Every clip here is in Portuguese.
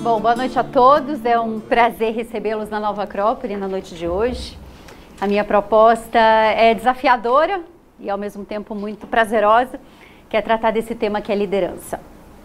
Bom, boa noite a todos. É um prazer recebê-los na Nova Acrópole na noite de hoje. A minha proposta é desafiadora e ao mesmo tempo muito prazerosa, que é tratar desse tema que é liderança.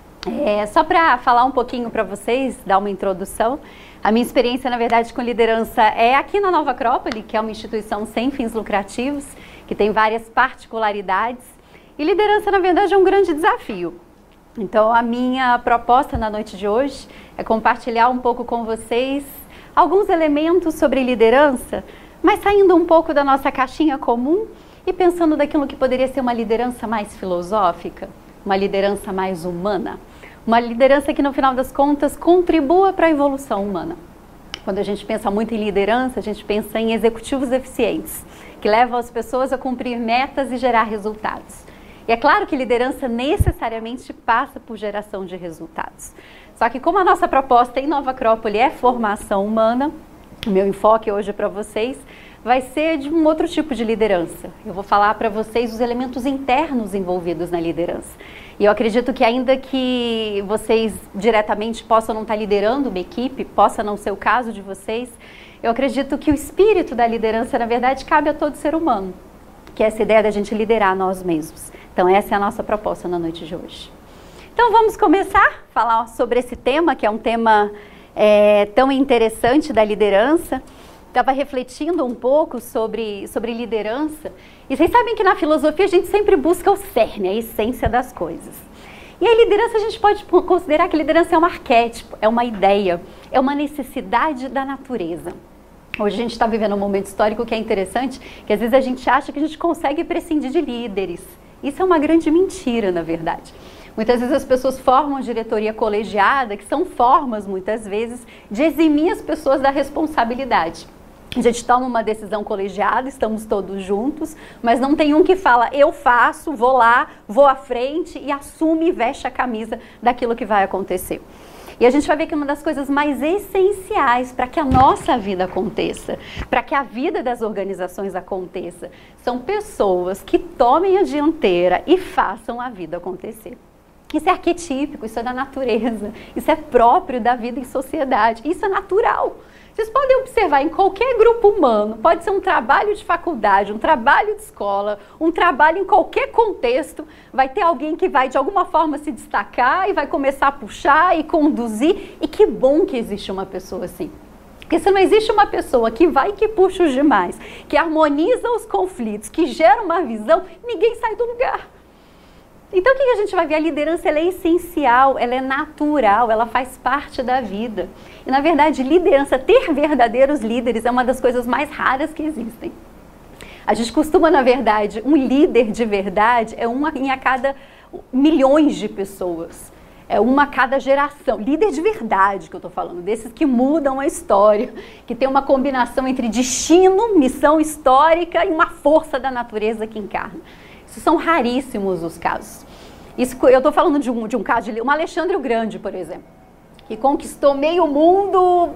Só para falar um pouquinho para vocês, dar uma introdução, a minha experiência, na verdade, com liderança é aqui na Nova Acrópole, que é uma instituição sem fins lucrativos, que tem várias particularidades. E liderança, na verdade, é um grande desafio. Então, a minha proposta na noite de hoje é compartilhar um pouco com vocês alguns elementos sobre liderança, mas saindo um pouco da nossa caixinha comum e pensando daquilo que poderia ser uma liderança mais filosófica, uma liderança mais humana, uma liderança que, no final das contas, contribua para a evolução humana. Quando a gente pensa muito em liderança, a gente pensa em executivos eficientes, que levam as pessoas a cumprir metas e gerar resultados. E é claro que liderança necessariamente passa por geração de resultados. Só que como a nossa proposta em Nova Acrópole é formação humana, o meu enfoque hoje para vocês vai ser de um outro tipo de liderança. Eu vou falar para vocês os elementos internos envolvidos na liderança. E eu acredito que ainda que vocês diretamente possam não estar liderando uma equipe, possa não ser o caso de vocês, eu acredito que o espírito da liderança, na verdade, cabe a todo ser humano, que é essa ideia da gente liderar nós mesmos. Então essa é a nossa proposta na noite de hoje. Então vamos começar a falar sobre esse tema, que é um tema tão interessante da liderança. Estava refletindo um pouco sobre liderança. E vocês sabem que na filosofia a gente sempre busca o cerne, a essência das coisas. E a liderança a gente pode considerar que liderança é um arquétipo, é uma ideia, é uma necessidade da natureza. Hoje a gente está vivendo um momento histórico que é interessante, que às vezes a gente acha que a gente consegue prescindir de líderes. Isso é uma grande mentira, na verdade. Muitas vezes as pessoas formam diretoria colegiada, que são formas, muitas vezes, de eximir as pessoas da responsabilidade. A gente toma uma decisão colegiada, estamos todos juntos, mas não tem um que fala, eu faço, vou lá, vou à frente e assume e veste a camisa daquilo que vai acontecer. E a gente vai ver que uma das coisas mais essenciais para que a nossa vida aconteça, para que a vida das organizações aconteça, são pessoas que tomem a dianteira e façam a vida acontecer. Isso é arquetípico, isso é da natureza, isso é próprio da vida em sociedade, isso é natural. Vocês podem observar em qualquer grupo humano, pode ser um trabalho de faculdade, um trabalho de escola, um trabalho em qualquer contexto, vai ter alguém que vai de alguma forma se destacar e vai começar a puxar e conduzir, e que bom que existe uma pessoa assim. Porque se não existe uma pessoa que vai e que puxa os demais, que harmoniza os conflitos, que gera uma visão, ninguém sai do lugar. Então o que a gente vai ver? A liderança ela é essencial, ela é natural, ela faz parte da vida. E na verdade, liderança, ter verdadeiros líderes é uma das coisas mais raras que existem. A gente costuma, na verdade, um líder de verdade é uma em a cada milhões de pessoas. É uma a cada geração. Líder de verdade que eu estou falando, desses que mudam a história, que tem uma combinação entre destino, missão histórica e uma força da natureza que encarna. Isso são raríssimos os casos. Isso, eu estou falando de um caso de um Alexandre o Grande, por exemplo, que conquistou meio mundo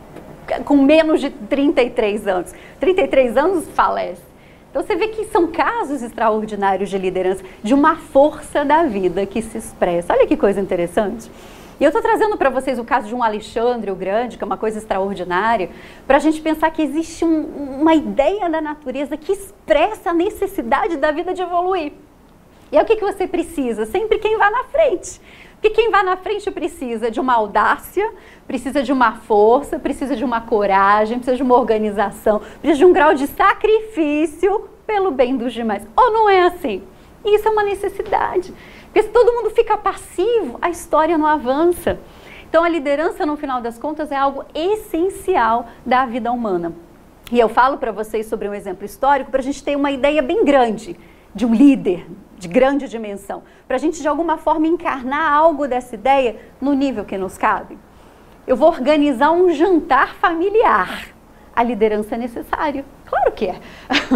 com menos de 33 anos. 33 anos falece. Então você vê que são casos extraordinários de liderança, de uma força da vida que se expressa. Olha que coisa interessante. E eu estou trazendo para vocês o caso de um Alexandre o Grande, que é uma coisa extraordinária, para a gente pensar que existe uma ideia da natureza que expressa a necessidade da vida de evoluir. E é o que você precisa? Sempre quem vai na frente. Porque quem vai na frente precisa de uma audácia, precisa de uma força, precisa de uma coragem, precisa de uma organização, precisa de um grau de sacrifício pelo bem dos demais. Ou não é assim? Isso é uma necessidade. Porque se todo mundo fica passivo, a história não avança. Então a liderança, no final das contas, é algo essencial da vida humana. E eu falo para vocês sobre um exemplo histórico para a gente ter uma ideia bem grande de um líder, de grande dimensão. Para a gente, de alguma forma, encarnar algo dessa ideia no nível que nos cabe. Eu vou organizar um jantar familiar. A liderança é necessária? Claro que é.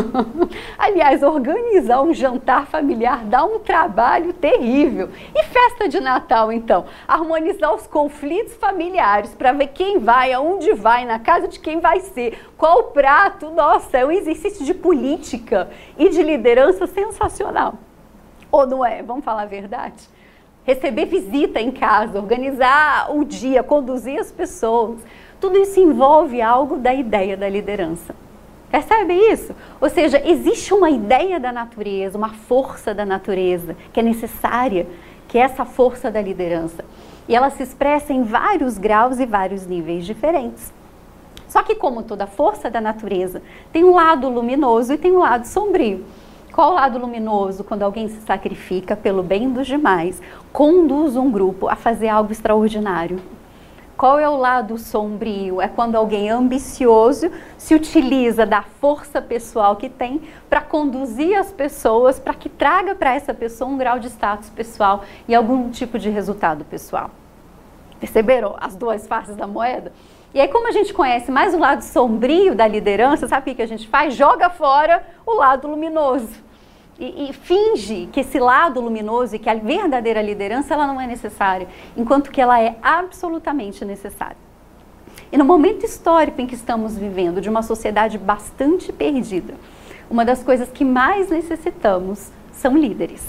Aliás, organizar um jantar familiar dá um trabalho terrível. E festa de Natal, então? Harmonizar os conflitos familiares para ver quem vai, aonde vai, na casa de quem vai ser, qual prato. Nossa, é um exercício de política e de liderança sensacional. Ou não é? Vamos falar a verdade? receber visita em casa, organizar o dia, conduzir as pessoas. Tudo isso envolve algo da ideia da liderança. Percebe isso? Ou seja, existe uma ideia da natureza, uma força da natureza que é necessária, que é essa força da liderança. E ela se expressa em vários graus e vários níveis diferentes. Só que como toda força da natureza, tem um lado luminoso e tem um lado sombrio. Qual o lado luminoso? Quando alguém se sacrifica pelo bem dos demais, conduz um grupo a fazer algo extraordinário. Qual é o lado sombrio? É quando alguém ambicioso se utiliza da força pessoal que tem para conduzir as pessoas, para que traga para essa pessoa um grau de status pessoal e algum tipo de resultado pessoal. Perceberam as duas faces da moeda? E aí, como a gente conhece mais o lado sombrio da liderança, sabe o que a gente faz? Joga fora o lado luminoso. E finge que esse lado luminoso e que a verdadeira liderança ela não é necessária, enquanto que ela é absolutamente necessária. E no momento histórico em que estamos vivendo, de uma sociedade bastante perdida, uma das coisas que mais necessitamos são líderes.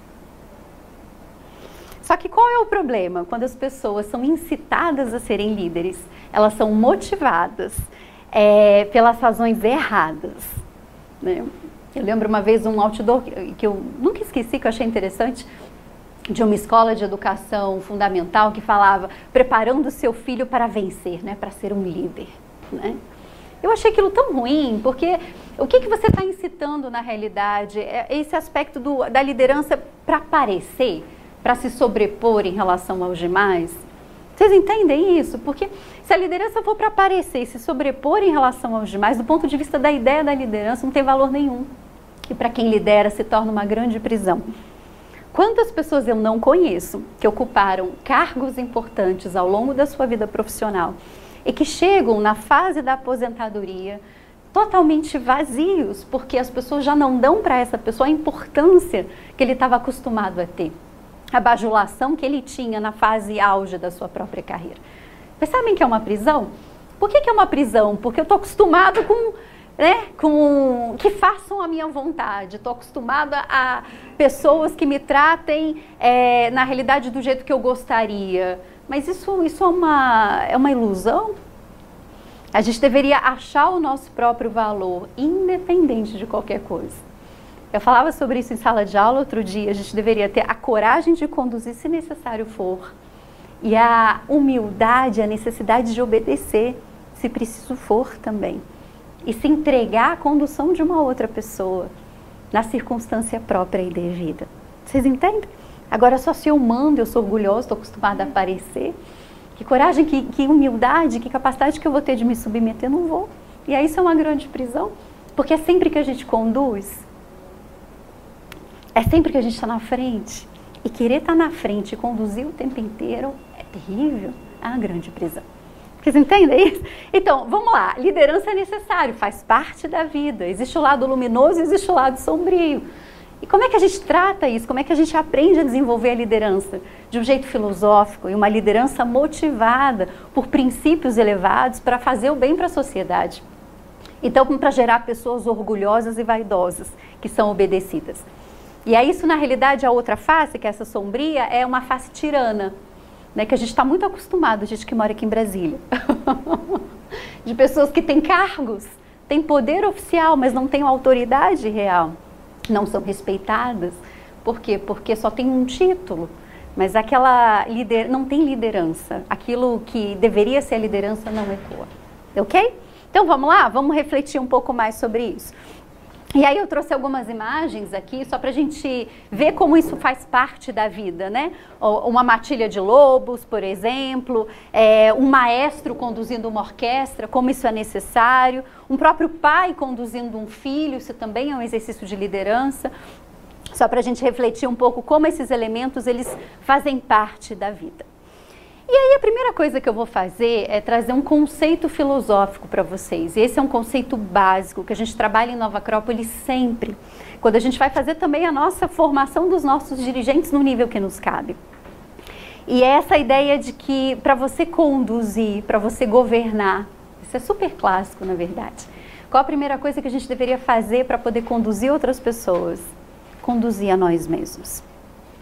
Só que qual é o problema? Quando as pessoas são incitadas a serem líderes, elas são motivadas pelas razões erradas, né? Eu lembro uma vez um outdoor que eu nunca esqueci, que eu achei interessante, de uma escola de educação fundamental que falava preparando o seu filho para vencer, né, para ser um líder, né? Eu achei aquilo tão ruim, porque o que você está incitando na realidade é esse aspecto da liderança para aparecer, para se sobrepor em relação aos demais. Vocês entendem isso? Porque se a liderança for para aparecer e se sobrepor em relação aos demais, do ponto de vista da ideia da liderança, não tem valor nenhum. E para quem lidera se torna uma grande prisão. Quantas pessoas eu não conheço que ocuparam cargos importantes ao longo da sua vida profissional e que chegam na fase da aposentadoria totalmente vazios, porque as pessoas já não dão para essa pessoa a importância que ele estava acostumado a ter, a bajulação que ele tinha na fase auge da sua própria carreira. Vocês sabem que é uma prisão? Por que é uma prisão? Porque eu estou acostumado com que façam a minha vontade, estou acostumada a pessoas que me tratem na realidade do jeito que eu gostaria, mas isso é uma ilusão. A gente deveria achar o nosso próprio valor, independente de qualquer coisa. Eu falava sobre isso em sala de aula outro dia, a gente deveria ter a coragem de conduzir se necessário for, e a humildade, a necessidade de obedecer, se preciso for também. E se entregar à condução de uma outra pessoa, na circunstância própria e devida. Vocês entendem? Agora só se eu mando, eu sou orgulhosa, estou acostumada a aparecer. Que coragem, que humildade, que capacidade que eu vou ter de me submeter, não vou. E aí isso é uma grande prisão, porque é sempre que a gente conduz, é sempre que a gente está na frente. E querer estar na frente e conduzir o tempo inteiro é terrível, é uma grande prisão. Vocês entendem isso? Então, vamos lá, liderança é necessário, faz parte da vida. Existe o lado luminoso e existe o lado sombrio. E como é que a gente trata isso? Como é que a gente aprende a desenvolver a liderança? De um jeito filosófico e uma liderança motivada por princípios elevados para fazer o bem para a sociedade. Então, para gerar pessoas orgulhosas e vaidosas, que são obedecidas. E aí isso, na realidade, a outra face, que é essa sombria, é uma face tirana. Né, que a gente está muito acostumado, a gente que mora aqui em Brasília, de pessoas que têm cargos, têm poder oficial, mas não têm autoridade real, não são respeitadas. Por quê? Porque só tem um título, mas não tem liderança, aquilo que deveria ser a liderança não ecoa, ok? Então vamos lá, vamos refletir um pouco mais sobre isso. E aí eu trouxe algumas imagens aqui, só para a gente ver como isso faz parte da vida, né? Uma matilha de lobos, por exemplo, um maestro conduzindo uma orquestra, como isso é necessário, um próprio pai conduzindo um filho, isso também é um exercício de liderança, só para a gente refletir um pouco como esses elementos, eles fazem parte da vida. E aí a primeira coisa que eu vou fazer é trazer um conceito filosófico para vocês. E esse é um conceito básico que a gente trabalha em Nova Acrópole sempre, quando a gente vai fazer também a nossa formação dos nossos dirigentes no nível que nos cabe. E é essa ideia de que para você conduzir, para você governar, isso é super clássico na verdade. Qual a primeira coisa que a gente deveria fazer para poder conduzir outras pessoas? Conduzir a nós mesmos.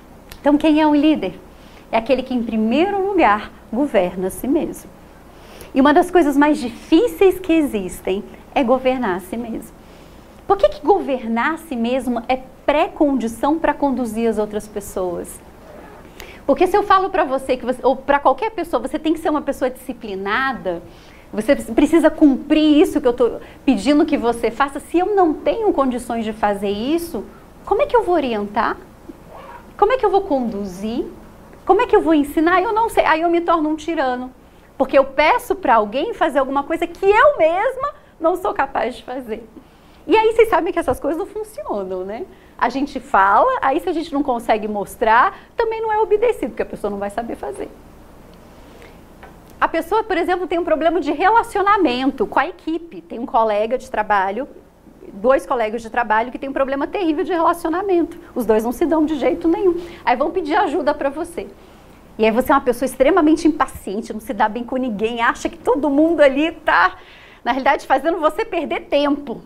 Então, quem é um líder? É aquele que, em primeiro lugar, governa a si mesmo. E uma das coisas mais difíceis que existem é governar a si mesmo. Por que governar a si mesmo é pré-condição para conduzir as outras pessoas? Porque se eu falo para você, ou para qualquer pessoa, você tem que ser uma pessoa disciplinada, você precisa cumprir isso que eu estou pedindo que você faça. Se eu não tenho condições de fazer isso, como é que eu vou orientar? Como é que eu vou conduzir? Como é que eu vou ensinar? Eu não sei. Aí eu me torno um tirano. Porque eu peço para alguém fazer alguma coisa que eu mesma não sou capaz de fazer. E aí vocês sabem que essas coisas não funcionam, né? A gente fala, aí se a gente não consegue mostrar, também não é obedecido, porque a pessoa não vai saber fazer. A pessoa, por exemplo, tem um problema de relacionamento com a equipe. Tem um colega de trabalho, 2 colegas de trabalho que tem um problema terrível de relacionamento. Os 2 não se dão de jeito nenhum. Aí vão pedir ajuda para você. E aí você é uma pessoa extremamente impaciente, não se dá bem com ninguém, acha que todo mundo ali está, na realidade, fazendo você perder tempo.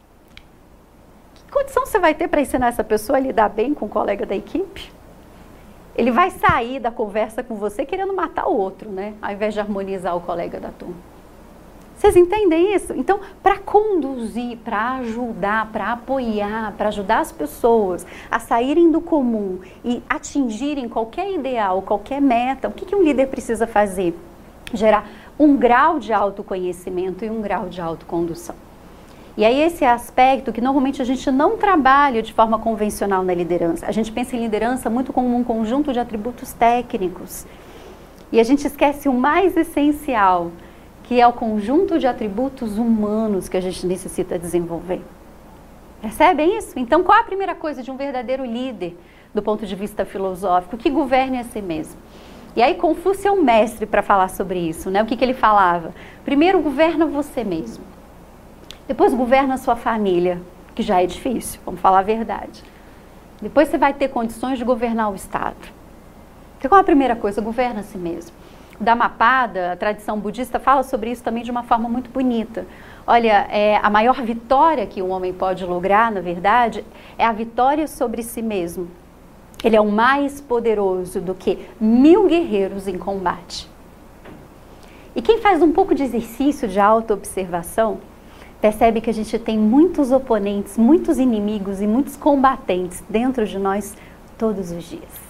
Que condição você vai ter para ensinar essa pessoa a lidar bem com o colega da equipe? Ele vai sair da conversa com você querendo matar o outro, né? Ao invés de harmonizar o colega da turma. Vocês entendem isso? Então, para conduzir, para ajudar, para apoiar, para ajudar as pessoas a saírem do comum e atingirem qualquer ideal, qualquer meta, o que um líder precisa fazer? Gerar um grau de autoconhecimento e um grau de autocondução. E aí esse é aspecto que normalmente a gente não trabalha de forma convencional na liderança. A gente pensa em liderança muito como um conjunto de atributos técnicos. E a gente esquece o mais essencial, que é o conjunto de atributos humanos que a gente necessita desenvolver. Percebem isso? Então, qual a primeira coisa de um verdadeiro líder, do ponto de vista filosófico? Que governe a si mesmo. E aí, Confúcio é um mestre para falar sobre isso, né? O que ele falava? Primeiro, governa você mesmo. Depois, governa a sua família, que já é difícil, vamos falar a verdade. Depois, você vai ter condições de governar o Estado. Então, qual a primeira coisa? Governa a si mesmo. O Dhammapada, a tradição budista, fala sobre isso também de uma forma muito bonita. Olha, a maior vitória que um homem pode lograr, na verdade, é a vitória sobre si mesmo. Ele é o mais poderoso do que 1000 guerreiros em combate. E quem faz um pouco de exercício de autoobservação, percebe que a gente tem muitos oponentes, muitos inimigos e muitos combatentes dentro de nós todos os dias.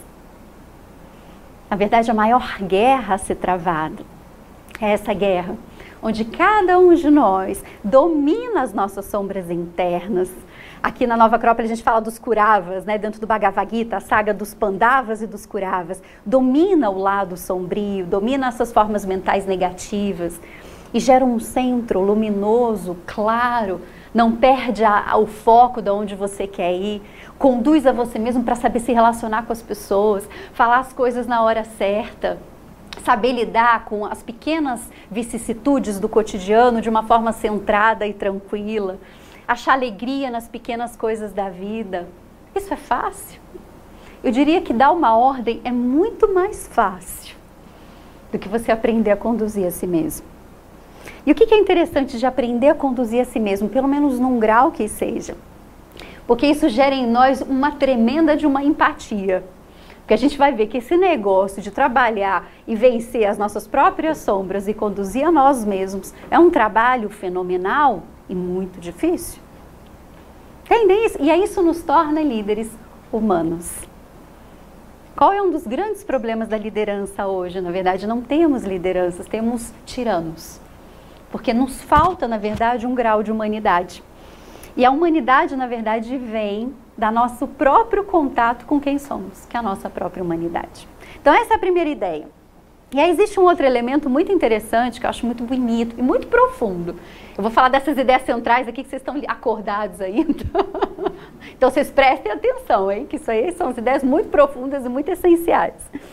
Na verdade, a maior guerra a ser travada é essa guerra, onde cada um de nós domina as nossas sombras internas. Aqui na Nova Acrópole a gente fala dos Kuravas, né? Dentro do Bhagavad Gita, a saga dos Pandavas e dos Kuravas. Domina o lado sombrio, domina essas formas mentais negativas e gera um centro luminoso, claro, não perde o foco de onde você quer ir, conduz a você mesmo para saber se relacionar com as pessoas, falar as coisas na hora certa, saber lidar com as pequenas vicissitudes do cotidiano de uma forma centrada e tranquila, achar alegria nas pequenas coisas da vida. Isso é fácil? Eu diria que dar uma ordem é muito mais fácil do que você aprender a conduzir a si mesmo. E o que é interessante de aprender a conduzir a si mesmo, pelo menos num grau que seja? Porque isso gera em nós uma tremenda de uma empatia. Porque a gente vai ver que esse negócio de trabalhar e vencer as nossas próprias sombras e conduzir a nós mesmos é um trabalho fenomenal e muito difícil. Entendem isso? E aí isso nos torna líderes humanos. Qual é um dos grandes problemas da liderança hoje? Na verdade, não temos lideranças, temos tiranos. Porque nos falta, na verdade, um grau de humanidade. E a humanidade, na verdade, vem do nosso próprio contato com quem somos, que é a nossa própria humanidade. Então, essa é a primeira ideia. E aí existe um outro elemento muito interessante, que eu acho muito bonito e muito profundo. Eu vou falar dessas ideias centrais aqui, que vocês estão acordados ainda. Então, vocês prestem atenção, hein? Que isso aí são as ideias muito profundas e muito essenciais.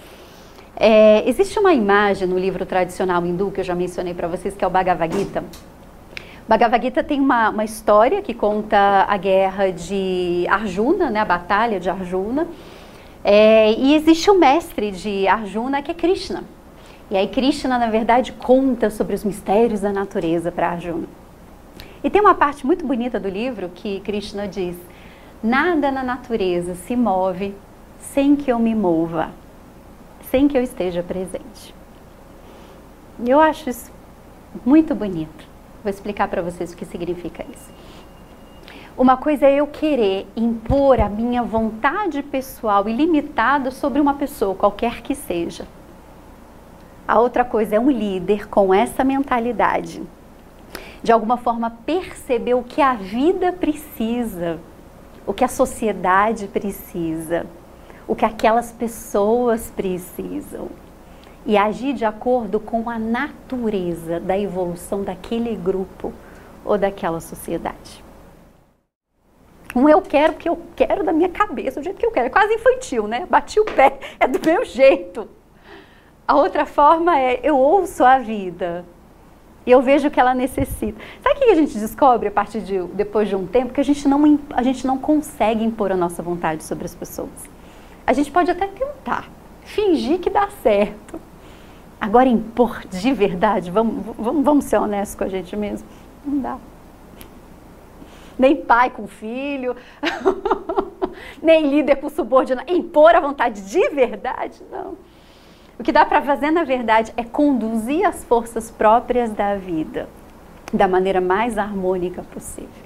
Existe uma imagem no livro tradicional hindu, que eu já mencionei para vocês, que é o Bhagavad Gita. Bhagavad Gita tem uma história que conta a guerra de Arjuna, né, a batalha de Arjuna, e existe o mestre de Arjuna, que é Krishna. E aí Krishna, na verdade, conta sobre os mistérios da natureza para Arjuna. E tem uma parte muito bonita do livro que Krishna diz: nada na natureza se move sem que eu me mova, sem que eu esteja presente. Eu acho isso muito bonito. Vou explicar para vocês o que significa isso. Uma coisa é eu querer impor a minha vontade pessoal ilimitada sobre uma pessoa, qualquer que seja. A outra coisa é um líder com essa mentalidade, de alguma forma perceber o que a vida precisa, o que a sociedade precisa, o que aquelas pessoas precisam, e agir de acordo com a natureza da evolução daquele grupo ou daquela sociedade. Eu quero porque eu quero da minha cabeça, do jeito que eu quero. É quase infantil, né? Bati o pé, é do meu jeito. A outra forma é, eu ouço a vida e eu vejo o que ela necessita. Sabe o que a gente descobre depois de um tempo? Que a gente não consegue impor a nossa vontade sobre as pessoas. A gente pode até tentar, fingir que dá certo. Agora, impor de verdade, vamos ser honestos com a gente mesmo? Não dá. Nem pai com filho, nem líder com subordinado. Impor a vontade de verdade, não. O que dá para fazer, na verdade, é conduzir as forças próprias da vida da maneira mais harmônica possível.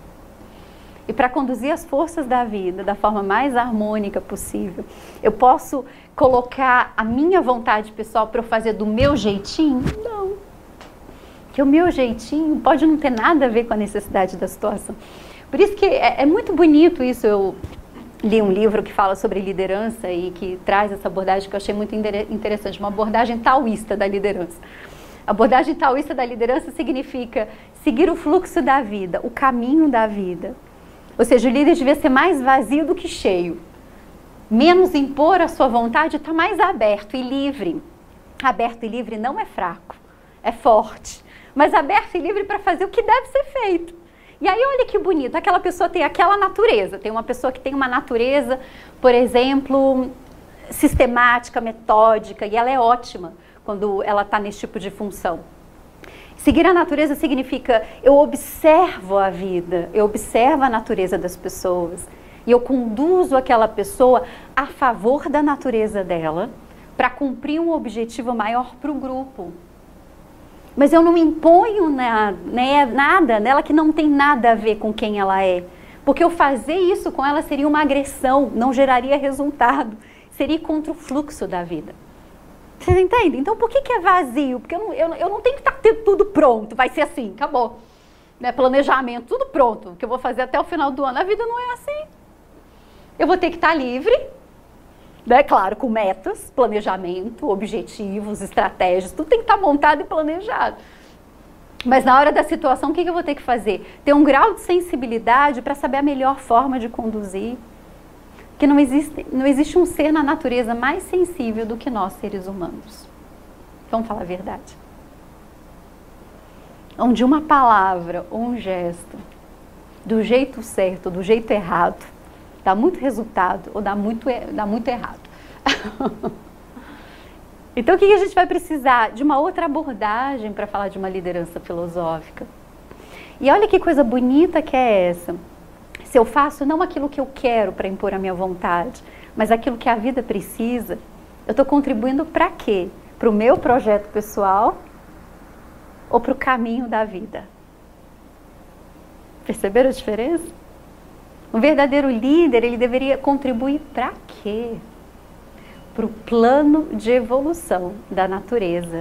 E para conduzir as forças da vida da forma mais harmônica possível, eu posso colocar a minha vontade pessoal para eu fazer do meu jeitinho? Não. Porque o meu jeitinho pode não ter nada a ver com a necessidade da situação. Por isso que é muito bonito isso. Eu li um livro que fala sobre liderança e que traz essa abordagem que eu achei muito interessante, uma abordagem taoísta da liderança. A abordagem taoísta da liderança significa seguir o fluxo da vida, o caminho da vida. Ou seja, o líder devia ser mais vazio do que cheio. Menos impor a sua vontade, está mais aberto e livre. Aberto e livre não é fraco, é forte. Mas aberto e livre para fazer o que deve ser feito. E aí, olha que bonito, aquela pessoa tem aquela natureza. Tem uma pessoa que tem uma natureza, por exemplo, sistemática, metódica, e ela é ótima quando ela está nesse tipo de função. Seguir a natureza significa eu observo a vida, eu observo a natureza das pessoas e eu conduzo aquela pessoa a favor da natureza dela para cumprir um objetivo maior para o grupo. Mas eu não imponho nada nela que não tem nada a ver com quem ela é. Porque eu fazer isso com ela seria uma agressão, não geraria resultado. Seria contra o fluxo da vida. Vocês entendem? Então por que é vazio? Porque eu não tenho que estar tendo tudo pronto, vai ser assim, acabou. Né? Planejamento, tudo pronto, que eu vou fazer até o final do ano. A vida não é assim. Eu vou ter que estar livre, né? Claro, com metas, planejamento, objetivos, estratégias, tudo tem que estar montado e planejado. Mas na hora da situação, o que eu vou ter que fazer? Ter um grau de sensibilidade para saber a melhor forma de conduzir. Porque não existe um ser na natureza mais sensível do que nós, seres humanos. Vamos falar a verdade. Onde uma palavra ou um gesto, do jeito certo, do jeito errado, dá muito resultado ou dá muito errado. Então o que a gente vai precisar? De uma outra abordagem para falar de uma liderança filosófica. E olha que coisa bonita que é essa. Se eu faço não aquilo que eu quero para impor a minha vontade, mas aquilo que a vida precisa, eu estou contribuindo para quê? Para o meu projeto pessoal ou para o caminho da vida? Perceberam a diferença? Um verdadeiro líder, ele deveria contribuir para quê? Para o plano de evolução da natureza.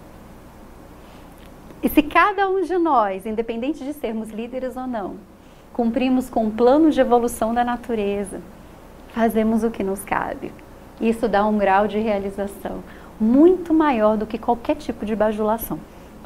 E se cada um de nós, independente de sermos líderes ou não, cumprimos com o plano de evolução da natureza, fazemos o que nos cabe. Isso dá um grau de realização muito maior do que qualquer tipo de bajulação.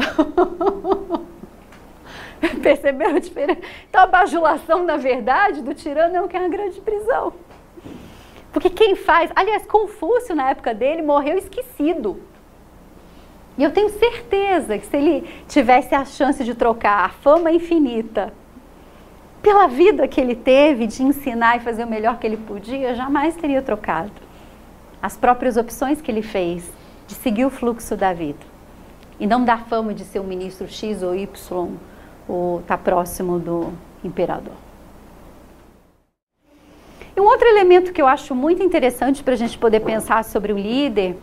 Perceberam a diferença? Então a bajulação, na verdade, do tirano é o que é uma grande prisão. Porque quem faz... Aliás, Confúcio, na época dele, morreu esquecido. E eu tenho certeza que se ele tivesse a chance de trocar a fama infinita pela vida que ele teve de ensinar e fazer o melhor que ele podia, jamais teria trocado. As próprias opções que ele fez de seguir o fluxo da vida. E não dar fama de ser um ministro X ou Y, ou estar próximo do imperador. E um outro elemento que eu acho muito interessante para a gente poder pensar sobre o líder,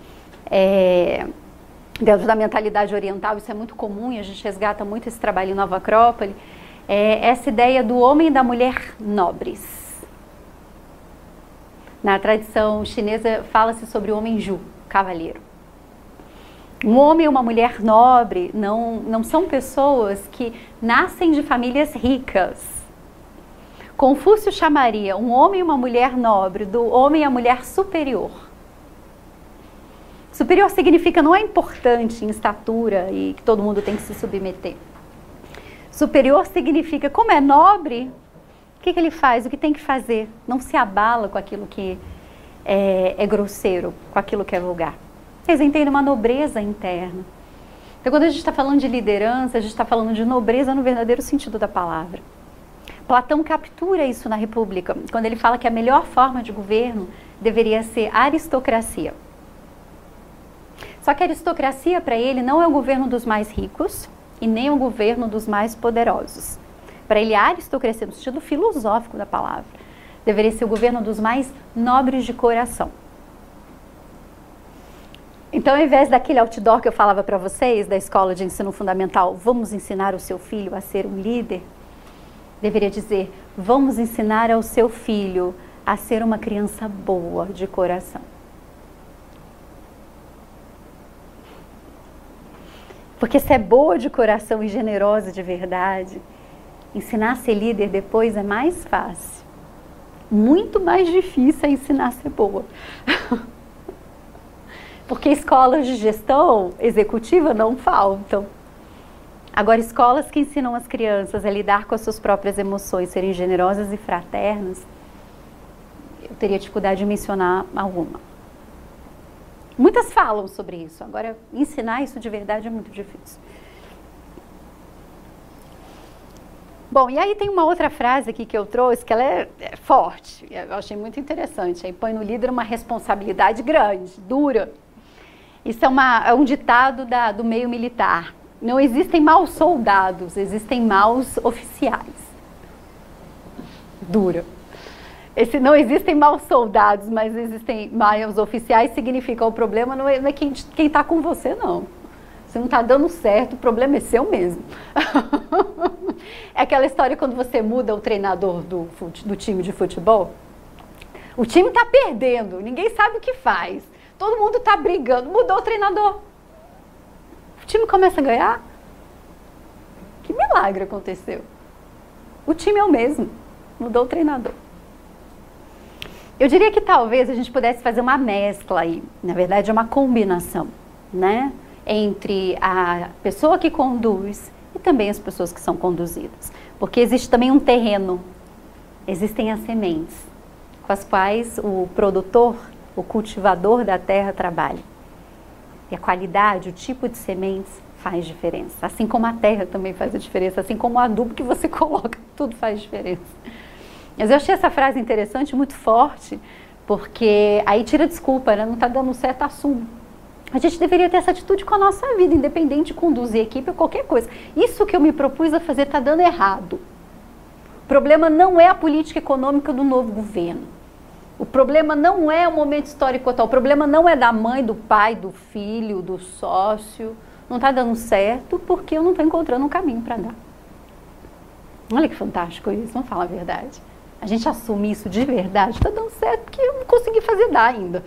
dentro da mentalidade oriental, isso é muito comum e a gente resgata muito esse trabalho em Nova Acrópole, é essa ideia do homem e da mulher nobres. Na tradição chinesa fala-se sobre o homem ju, cavaleiro. Um homem e uma mulher nobre não são pessoas que nascem de famílias ricas. Confúcio chamaria um homem e uma mulher nobre do homem e a mulher superior. Superior significa não é importante em estatura e que todo mundo tem que se submeter. Superior significa, como é nobre, o que ele faz? O que tem que fazer? Não se abala com aquilo que é grosseiro, com aquilo que é vulgar. Vocês entendem uma nobreza interna. Então, quando a gente está falando de liderança, a gente está falando de nobreza no verdadeiro sentido da palavra. Platão captura isso na República, quando ele fala que a melhor forma de governo deveria ser aristocracia. Só que a aristocracia, para ele, não é o governo dos mais ricos e nem o governo dos mais poderosos. Para ele, a aristocracia, no sentido filosófico da palavra, deveria ser o governo dos mais nobres de coração. Então, ao invés daquele outdoor que eu falava para vocês, da escola de ensino fundamental, vamos ensinar o seu filho a ser um líder, deveria dizer, vamos ensinar ao seu filho a ser uma criança boa de coração. Porque se é boa de coração e generosa de verdade, ensinar a ser líder depois é mais fácil. Muito mais difícil é ensinar a ser boa. Porque escolas de gestão executiva não faltam. Agora, escolas que ensinam as crianças a lidar com as suas próprias emoções, serem generosas e fraternas, eu teria dificuldade de mencionar alguma. Muitas falam sobre isso, agora ensinar isso de verdade é muito difícil. Bom, e aí tem uma outra frase aqui que eu trouxe, que ela é forte, eu achei muito interessante. Aí põe no líder uma responsabilidade grande, dura. Isso é um ditado do meio militar. Não existem maus soldados, existem maus oficiais. Dura. Não existem maus soldados, mas existem maus oficiais, significa o problema não é quem está com você, não. Se não está dando certo, o problema é seu mesmo. É aquela história quando você muda o treinador do time de futebol. O time está perdendo, ninguém sabe o que faz. Todo mundo está brigando, mudou o treinador. O time começa a ganhar. Que milagre aconteceu. O time é o mesmo, mudou o treinador. Eu diria que talvez a gente pudesse fazer uma mescla aí, na verdade é uma combinação, né? Entre a pessoa que conduz e também as pessoas que são conduzidas. Porque existe também um terreno, existem as sementes, com as quais o produtor, o cultivador da terra trabalha. E a qualidade, o tipo de sementes faz diferença. Assim como a terra também faz a diferença, assim como o adubo que você coloca, tudo faz diferença. Mas eu achei essa frase interessante, muito forte, porque aí tira desculpa, né? Não está dando certo, assume. A gente deveria ter essa atitude com a nossa vida, independente de conduzir equipe ou qualquer coisa. Isso que eu me propus a fazer está dando errado. O problema não é a política econômica do novo governo. O problema não é o momento histórico atual. O problema não é da mãe, do pai, do filho, do sócio. Não está dando certo porque eu não estou encontrando um caminho para dar. Olha que fantástico isso, vamos falar a verdade. A gente assume isso de verdade, está dando certo porque eu não consegui fazer dar ainda.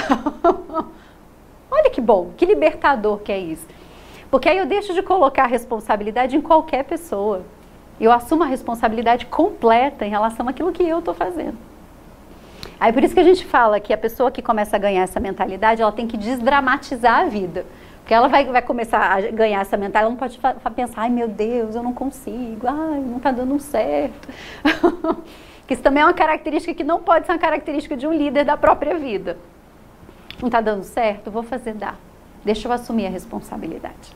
Olha que bom, que libertador que é isso. Porque aí eu deixo de colocar a responsabilidade em qualquer pessoa. Eu assumo a responsabilidade completa em relação àquilo que eu estou fazendo. Aí por isso que a gente fala que a pessoa que começa a ganhar essa mentalidade, ela tem que desdramatizar a vida. Porque ela vai começar a ganhar essa mentalidade, ela não pode pensar, ai meu Deus, eu não consigo, ai, não está dando certo. Que isso também é uma característica que não pode ser uma característica de um líder da própria vida. Não está dando certo? Vou fazer dar. Deixa eu assumir a responsabilidade.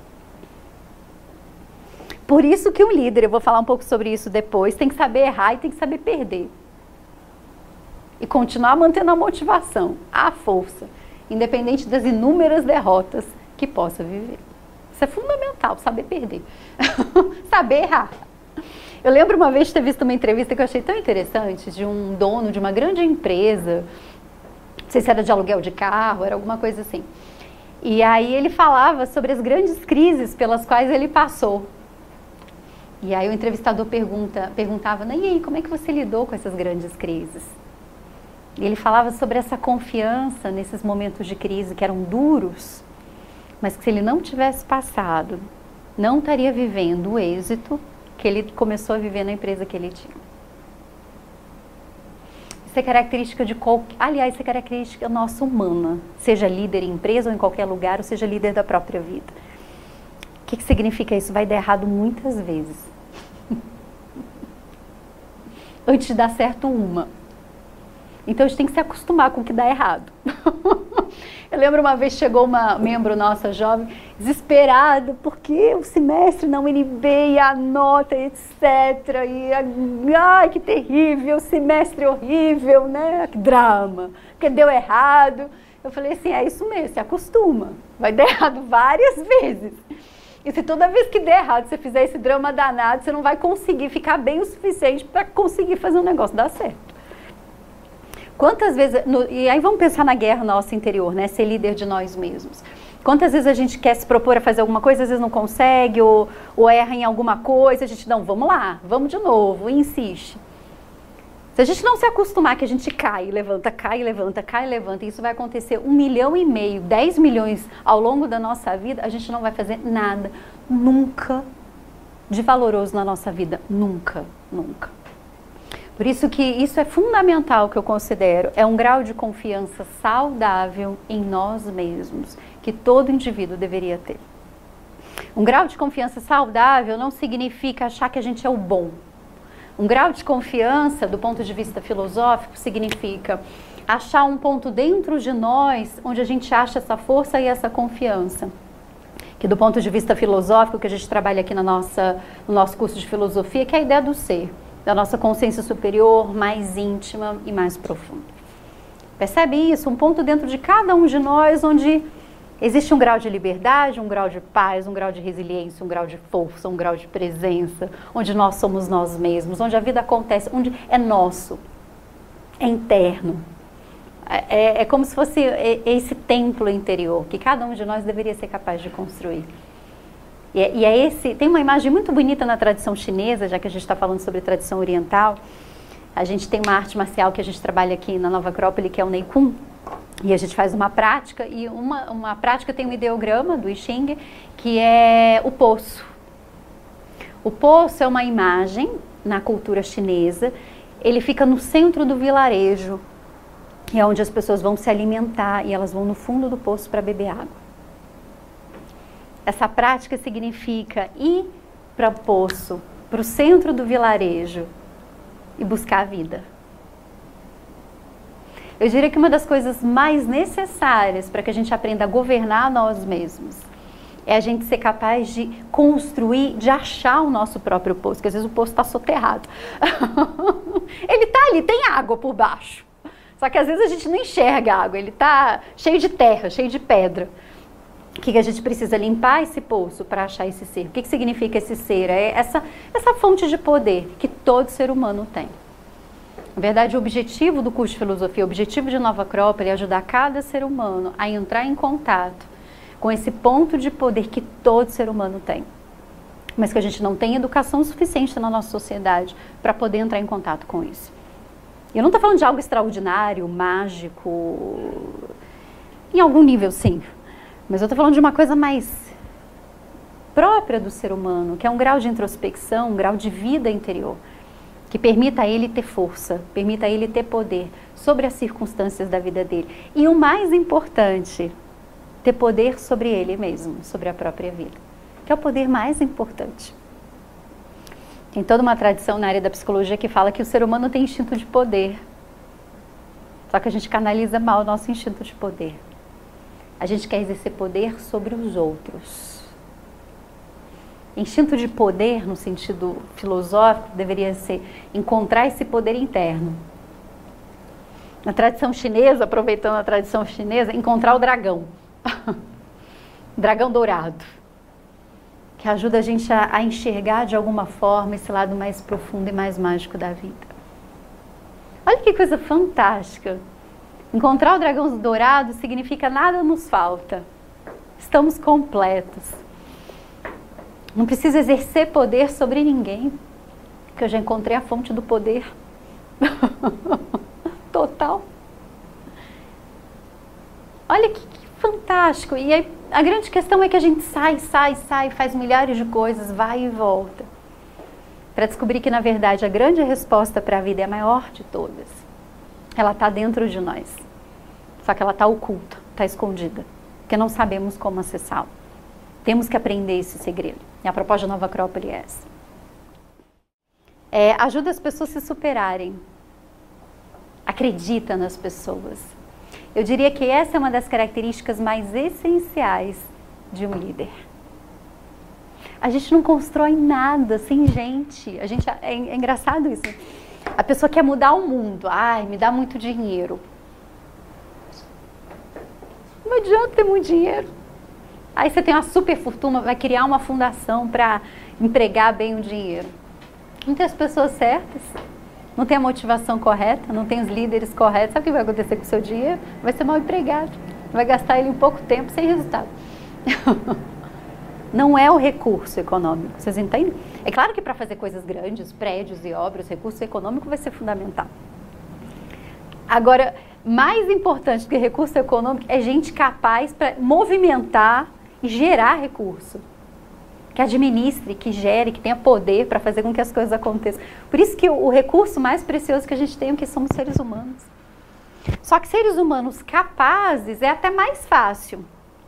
Por isso que um líder, eu vou falar um pouco sobre isso depois, tem que saber errar e tem que saber perder. E continuar mantendo a motivação, a força, independente das inúmeras derrotas que possa viver. Isso é fundamental, saber perder. Saber errar. Eu lembro uma vez de ter visto uma entrevista que eu achei tão interessante, de um dono de uma grande empresa, não sei se era de aluguel de carro, era alguma coisa assim. E aí ele falava sobre as grandes crises pelas quais ele passou. E aí o entrevistador perguntava, e aí, como é que você lidou com essas grandes crises? E ele falava sobre essa confiança nesses momentos de crise que eram duros, mas que se ele não tivesse passado, não estaria vivendo o êxito que ele começou a viver na empresa que ele tinha. Isso é característica de aliás, isso é característica nossa humana, seja líder em empresa ou em qualquer lugar, ou seja líder da própria vida. O que significa isso? Vai dar errado muitas vezes. Antes de dar certo uma. Então a gente tem que se acostumar com o que dá errado. Eu lembro uma vez chegou uma membro nossa jovem, desesperada, porque o semestre na UNB e a nota, etc. Ai, que terrível, semestre horrível, né? Que drama, porque deu errado. Eu falei assim, é isso mesmo, se acostuma. Vai dar errado várias vezes. E se toda vez que der errado, você fizer esse drama danado, você não vai conseguir ficar bem o suficiente para conseguir fazer um negócio dar certo. Quantas vezes, e aí vamos pensar na guerra nossa interior, né? Ser líder de nós mesmos. Quantas vezes a gente quer se propor a fazer alguma coisa, às vezes não consegue, ou erra em alguma coisa, a gente, não, vamos lá, vamos de novo, e insiste. Se a gente não se acostumar que a gente cai, levanta, cai, levanta, cai, levanta, e isso vai acontecer 1,5 milhão, 10 milhões ao longo da nossa vida, a gente não vai fazer nada, nunca, de valoroso na nossa vida, nunca, nunca. Por isso que isso é fundamental, que eu considero, é um grau de confiança saudável em nós mesmos, que todo indivíduo deveria ter. Um grau de confiança saudável não significa achar que a gente é o bom. Um grau de confiança, do ponto de vista filosófico, significa achar um ponto dentro de nós, onde a gente acha essa força e essa confiança. Que do ponto de vista filosófico, que a gente trabalha aqui no nosso curso de filosofia, que é a ideia do ser. Da nossa consciência superior, mais íntima e mais profunda. Percebe isso? Um ponto dentro de cada um de nós, onde existe um grau de liberdade, um grau de paz, um grau de resiliência, um grau de força, um grau de presença, onde nós somos nós mesmos, onde a vida acontece, onde é nosso, é interno. É como se fosse esse templo interior, que cada um de nós deveria ser capaz de construir. Tem uma imagem muito bonita na tradição chinesa, já que a gente está falando sobre tradição oriental. A gente tem uma arte marcial que a gente trabalha aqui na Nova Acrópole, que é o Nei Kung, e a gente faz uma prática, e uma prática tem um ideograma do I Ching, que é o poço. O poço é uma imagem na cultura chinesa, ele fica no centro do vilarejo, é onde as pessoas vão se alimentar, e elas vão no fundo do poço para beber água. Essa prática significa ir para o poço, para o centro do vilarejo e buscar a vida. Eu diria que uma das coisas mais necessárias para que a gente aprenda a governar nós mesmos é a gente ser capaz de construir, de achar o nosso próprio poço, porque às vezes o poço está soterrado. Ele está ali, tem água por baixo. Só que às vezes a gente não enxerga a água, ele está cheio de terra, cheio de pedra. O que a gente precisa limpar esse poço para achar esse ser? O que significa esse ser? É essa fonte de poder que todo ser humano tem. Na verdade, o objetivo do curso de filosofia, o objetivo de Nova Acrópole é ajudar cada ser humano a entrar em contato com esse ponto de poder que todo ser humano tem. Mas que a gente não tem educação suficiente na nossa sociedade para poder entrar em contato com isso. Eu não estou falando de algo extraordinário, mágico, em algum nível sim. Mas eu estou falando de uma coisa mais própria do ser humano, que é um grau de introspecção, um grau de vida interior, que permita a ele ter força, permita a ele ter poder sobre as circunstâncias da vida dele. E o mais importante, ter poder sobre ele mesmo, sobre a própria vida, que é o poder mais importante. Tem toda uma tradição na área da psicologia que fala que o ser humano tem instinto de poder, só que a gente canaliza mal o nosso instinto de poder. A gente quer exercer poder sobre os outros. Instinto de poder, no sentido filosófico, deveria ser encontrar esse poder interno. Na tradição chinesa, aproveitando a tradição chinesa, encontrar o dragão. Dragão dourado. que ajuda a gente a enxergar de alguma forma esse lado mais profundo e mais mágico da vida. Olha que coisa fantástica. Encontrar o dragão dourado significa nada nos falta. Estamos completos. Não preciso exercer poder sobre ninguém, porque eu já encontrei a fonte do poder. Total. Olha que fantástico. E aí, a grande questão é que a gente sai, faz milhares de coisas, vai e volta. Para descobrir que, na verdade, a grande resposta para a vida é a maior de todas. Ela está dentro de nós. Só que ela está oculta, está escondida. Porque não sabemos como acessá-la. Temos que aprender esse segredo. E a proposta da Nova Acrópole é essa. Ajuda as pessoas a se superarem. Acredita nas pessoas. Eu diria que essa é uma das características mais essenciais de um líder. A gente não constrói nada sem gente. É engraçado isso. A pessoa quer mudar o mundo. Ai, me dá muito dinheiro. Não adianta ter muito dinheiro. Aí você tem uma super fortuna, vai criar uma fundação para empregar bem o dinheiro. Não tem as pessoas certas. Não tem a motivação correta, não tem os líderes corretos. Sabe o que vai acontecer com o seu dinheiro? Vai ser mal empregado. Vai gastar ele em pouco tempo sem resultado. Não é o recurso econômico, vocês entendem? É claro que para fazer coisas grandes, prédios e obras, recurso econômico vai ser fundamental. Agora, mais importante do que recurso econômico é gente capaz para movimentar e gerar recurso. Que administre, que gere, que tenha poder para fazer com que as coisas aconteçam. Por isso que o recurso mais precioso que a gente tem é que somos seres humanos. Só que seres humanos capazes é até mais fácil.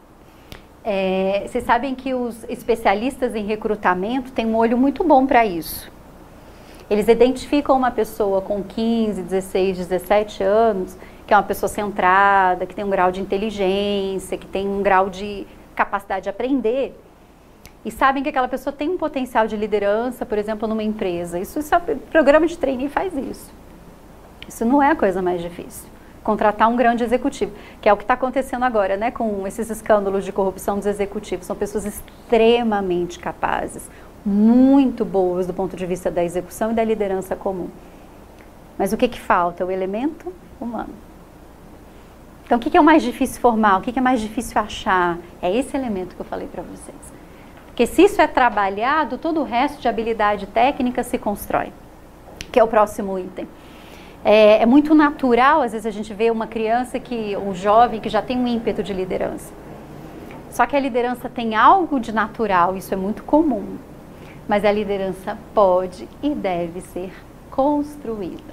Vocês sabem que os especialistas em recrutamento têm um olho muito bom para isso. Eles identificam uma pessoa com 15, 16, 17 anos, que é uma pessoa centrada, que tem um grau de inteligência, que tem um grau de capacidade de aprender, e sabem que aquela pessoa tem um potencial de liderança, por exemplo, numa empresa. Isso é, programa de trainee faz isso. Isso não é a coisa mais difícil. Contratar um grande executivo, que é o que está acontecendo agora, né, com esses escândalos de corrupção dos executivos. São pessoas extremamente capazes, muito boas do ponto de vista da execução e da liderança comum. Mas o que falta? O elemento humano. Então, o que é o mais difícil formar? O que é mais difícil achar? É esse elemento que eu falei para vocês. Porque se isso é trabalhado, todo o resto de habilidade técnica se constrói, que é o próximo item. É muito natural, às vezes a gente vê uma criança, um jovem que já tem um ímpeto de liderança. Só que a liderança tem algo de natural, isso é muito comum. Mas a liderança pode e deve ser construída.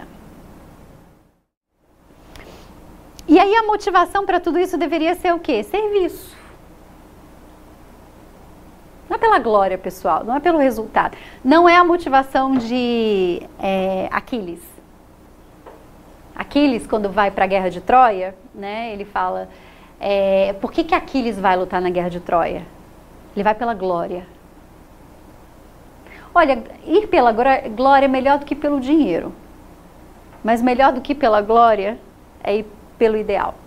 E aí a motivação para tudo isso deveria ser o quê? Serviço. Não é pela glória pessoal, não é pelo resultado. Não é a motivação de Aquiles. Aquiles, quando vai para a guerra de Troia, né, ele fala, por que Aquiles vai lutar na guerra de Troia? Ele vai pela glória. Olha, ir pela glória é melhor do que pelo dinheiro. Mas melhor do que pela glória é ir pelo ideal.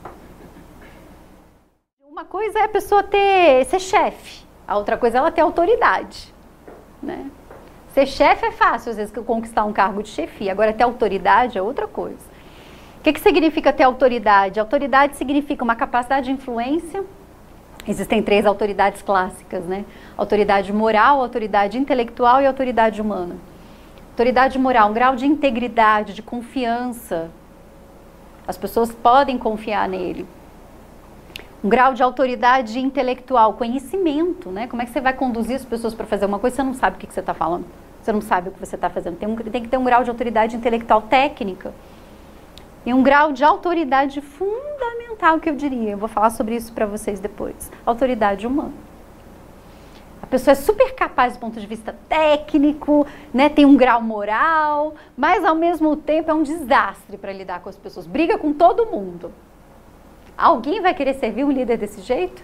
Uma coisa é a pessoa ser chefe, a outra coisa é ela ter autoridade, né? Ser chefe é fácil, às vezes, conquistar um cargo de chefia. Agora, ter autoridade é outra coisa. O que significa ter autoridade? Autoridade significa uma capacidade de influência. Existem 3 autoridades clássicas, né? Autoridade moral, autoridade intelectual e autoridade humana. Autoridade moral, um grau de integridade, de confiança. As pessoas podem confiar nele. Um grau de autoridade intelectual, conhecimento, né? Como é que você vai conduzir as pessoas para fazer uma coisa se você não sabe o que você está falando? Você não sabe o que você está fazendo. Tem que ter um grau de autoridade intelectual técnica. E um grau de autoridade fundamental, que eu diria. Eu vou falar sobre isso para vocês depois. Autoridade humana. A pessoa é super capaz do ponto de vista técnico, né? Tem um grau moral, mas ao mesmo tempo é um desastre para lidar com as pessoas. Briga com todo mundo. Alguém vai querer servir um líder desse jeito?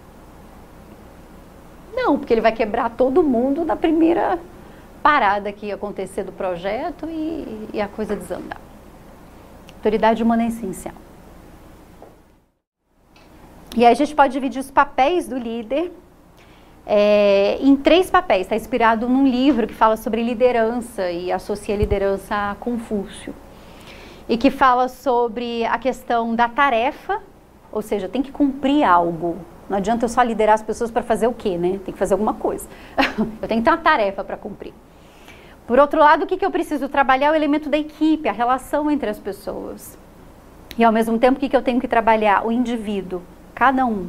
Não, porque ele vai quebrar todo mundo na primeira parada que ia acontecer do projeto e a coisa desandar. Autoridade humana é essencial. E aí a gente pode dividir os papéis do líder em 3 papéis. Está inspirado num livro que fala sobre liderança e associa liderança a Confúcio. E que fala sobre a questão da tarefa, ou seja, tem que cumprir algo. Não adianta eu só liderar as pessoas para fazer o quê, né? Tem que fazer alguma coisa. Eu tenho que ter uma tarefa para cumprir. Por outro lado, o que eu preciso trabalhar é o elemento da equipe, a relação entre as pessoas. E ao mesmo tempo, o que eu tenho que trabalhar? O indivíduo, cada um.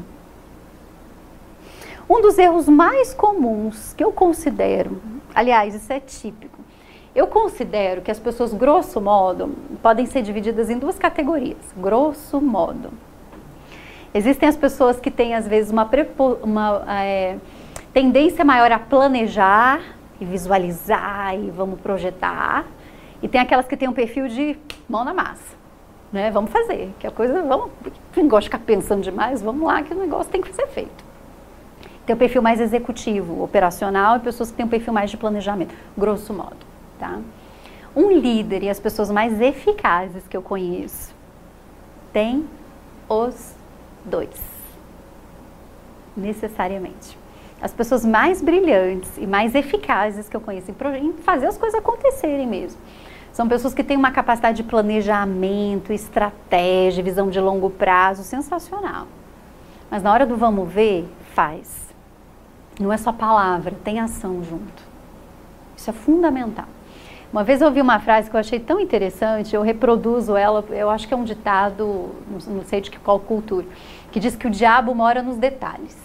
Um dos erros mais comuns que eu considero, aliás, isso é típico, eu considero que as pessoas, grosso modo, podem ser divididas em 2 categorias, grosso modo. Existem as pessoas que têm, às vezes, uma tendência maior a planejar e visualizar e vamos projetar. E tem aquelas que têm um perfil de mão na massa, né? Vamos fazer, que a coisa, não gosto de ficar pensando demais, vamos lá que o negócio tem que ser feito. Tem o perfil mais executivo, operacional, e pessoas que têm um perfil mais de planejamento, grosso modo, tá? Um líder e as pessoas mais eficazes que eu conheço têm os 2, necessariamente. As pessoas mais brilhantes e mais eficazes que eu conheço em fazer as coisas acontecerem mesmo. São pessoas que têm uma capacidade de planejamento, estratégia, visão de longo prazo, sensacional. Mas na hora do vamos ver, faz. Não é só palavra, tem ação junto. Isso é fundamental. Uma vez eu ouvi uma frase que eu achei tão interessante, eu reproduzo ela, eu acho que é um ditado, não sei de qual cultura, que diz que o diabo mora nos detalhes.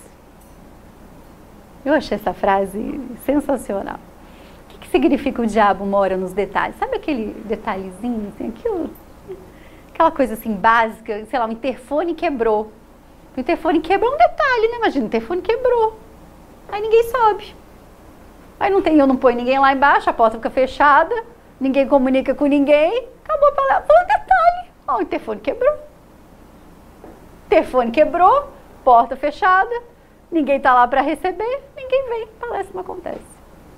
Eu achei essa frase sensacional. O que significa o diabo mora nos detalhes? Sabe aquele detalhezinho, assim, aquela coisa assim básica, sei lá, o interfone quebrou. O interfone quebrou um detalhe, né? Imagina, o interfone quebrou. Aí ninguém sobe. Aí eu não ponho ninguém lá embaixo, a porta fica fechada, ninguém comunica com ninguém, acabou a palavra, foi um detalhe. Ó, o interfone quebrou. Interfone quebrou, porta fechada, ninguém está lá para receber, ninguém vem, a palestra não acontece.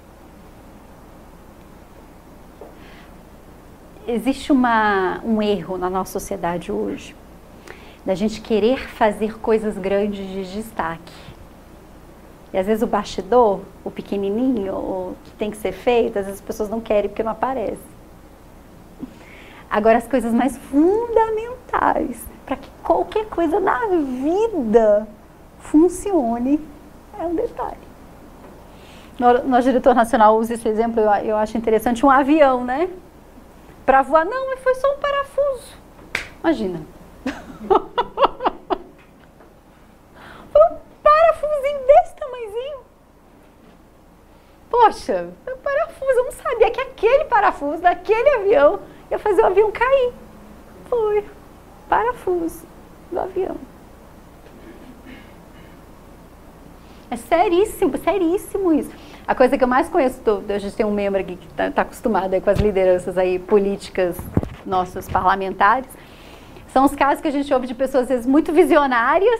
Existe um erro na nossa sociedade hoje, da gente querer fazer coisas grandes de destaque. E às vezes o bastidor, o pequenininho, o que tem que ser feito, às vezes as pessoas não querem porque não aparece. Agora, as coisas mais fundamentais para que qualquer coisa na vida funcione é um detalhe. Nosso diretor nacional usa esse exemplo, eu acho interessante, um avião, né? Para voar, não, mas foi só um parafuso. Imagina. Parafusinho desse tamanhozinho. Poxa, é um parafuso, eu não sabia que aquele parafuso daquele avião ia fazer o avião cair. Foi, parafuso do avião. É seríssimo, seríssimo isso. A coisa que eu mais conheço, a gente tem um membro aqui que está acostumado aí com as lideranças aí políticas nossas parlamentares, são os casos que a gente ouve de pessoas às vezes muito visionárias,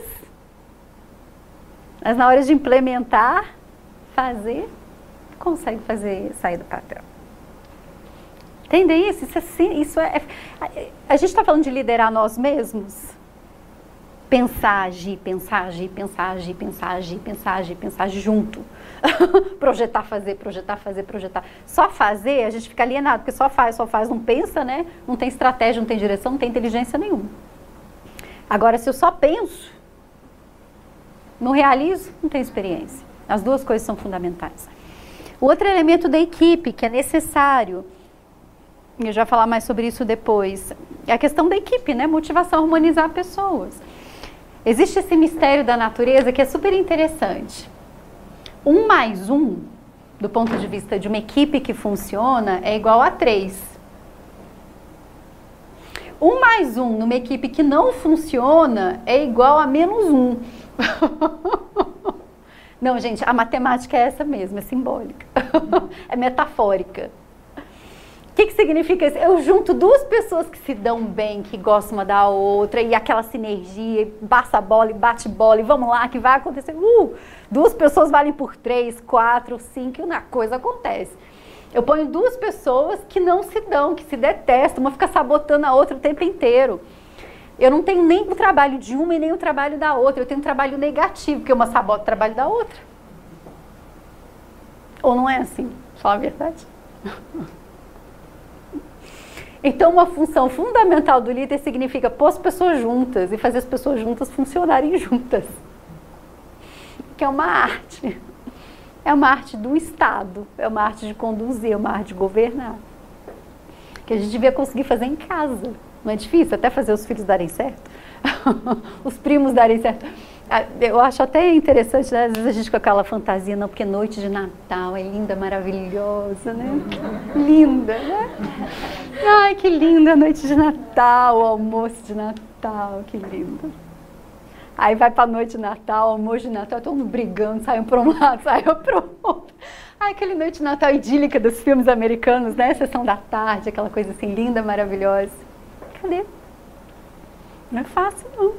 mas na hora de implementar, fazer, consegue fazer sair do papel. Entendem isso? A gente está falando de liderar nós mesmos? Pensar, agir, pensar, agir, pensar, agir, pensar, agir, pensar, agir, pensar, agir junto. Projetar, fazer, projetar, fazer, projetar. Só fazer, a gente fica alienado, porque só faz, não pensa, né? Não tem estratégia, não tem direção, não tem inteligência nenhuma. Agora, se eu só penso, não realizo, não tenho experiência. As duas coisas são fundamentais. O outro elemento da equipe, que é necessário, eu já vou falar mais sobre isso depois, é a questão da equipe, né? Motivação, harmonizar pessoas. Existe esse mistério da natureza que é super interessante. 1 mais 1, do ponto de vista de uma equipe que funciona, é igual a 3. 1 mais 1 numa equipe que não funciona é igual a menos 1. Não, gente, a matemática é essa mesmo, é simbólica. É metafórica. O que significa isso? Eu junto 2 pessoas que se dão bem, que gostam uma da outra, e aquela sinergia, passa a bola e bate bola, e vamos lá, que vai acontecer. 2 pessoas valem por 3, 4, 5, e a coisa acontece. Eu ponho 2 pessoas que não se dão, que se detestam, uma fica sabotando a outra o tempo inteiro. Eu não tenho nem o trabalho de uma e nem o trabalho da outra, eu tenho um trabalho negativo, porque uma sabota o trabalho da outra. Ou não é assim? Fala a verdade. Então, uma função fundamental do líder significa pôr as pessoas juntas e fazer as pessoas juntas funcionarem juntas. Que é uma arte. É uma arte do Estado, é uma arte de conduzir, é uma arte de governar. Que a gente devia conseguir fazer em casa. Não é difícil? Até fazer os filhos darem certo. Os primos darem certo. Eu acho até interessante, né? Às vezes a gente com aquela fantasia, não, porque noite de Natal é linda, maravilhosa, né? Linda, né? Ai, que linda a noite de Natal, o almoço de Natal, que lindo. Aí vai pra noite de Natal, almoço de Natal, todo mundo brigando, saiam para um lado, saiam para o outro. Ai, aquele noite de Natal idílica dos filmes americanos, né? Sessão da tarde, aquela coisa assim, linda, maravilhosa. Cadê? Não é fácil, não.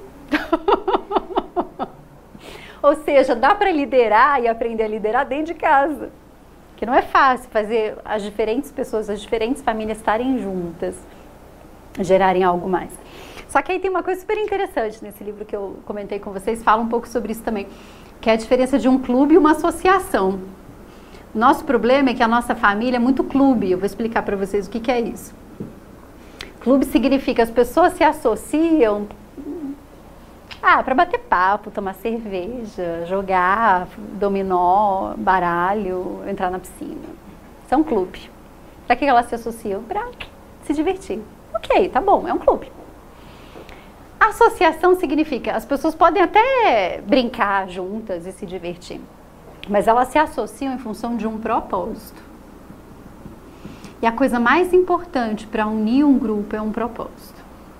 Ou seja, dá para liderar e aprender a liderar dentro de casa. Que não é fácil fazer as diferentes pessoas, as diferentes famílias estarem juntas, gerarem algo mais. Só que aí tem uma coisa super interessante nesse livro que eu comentei com vocês, fala um pouco sobre isso também, que é a diferença de um clube e uma associação. O nosso problema é que a nossa família é muito clube. Eu vou explicar para vocês o que é isso. Clube significa as pessoas se associam para bater papo, tomar cerveja, jogar dominó, baralho, entrar na piscina. Isso é um clube. Para que elas se associam? Para se divertir. Ok, tá bom, é um clube. Associação significa, as pessoas podem até brincar juntas e se divertir, mas elas se associam em função de um propósito. E a coisa mais importante para unir um grupo é um propósito.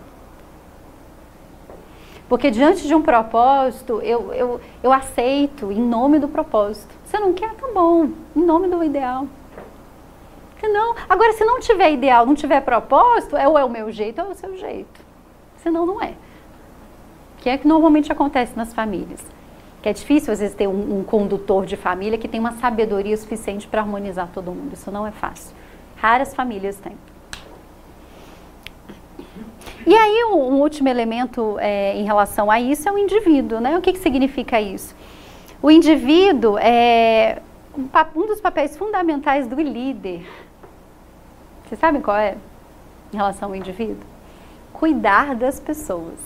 Porque diante de um propósito, eu aceito em nome do propósito. Você não quer? Tá bom, em nome do ideal. Não. Agora, se não tiver ideal, não tiver propósito, ou é o meu jeito ou é o seu jeito. Senão não é. Que é que normalmente acontece nas famílias. Que é difícil, às vezes, ter um condutor de família que tem uma sabedoria suficiente para harmonizar todo mundo. Isso não é fácil. Raras famílias têm. E aí, um último elemento em relação a isso é o indivíduo, né? O que significa isso? O indivíduo é um dos papéis fundamentais do líder. Vocês sabem qual é em relação ao indivíduo? Cuidar das pessoas.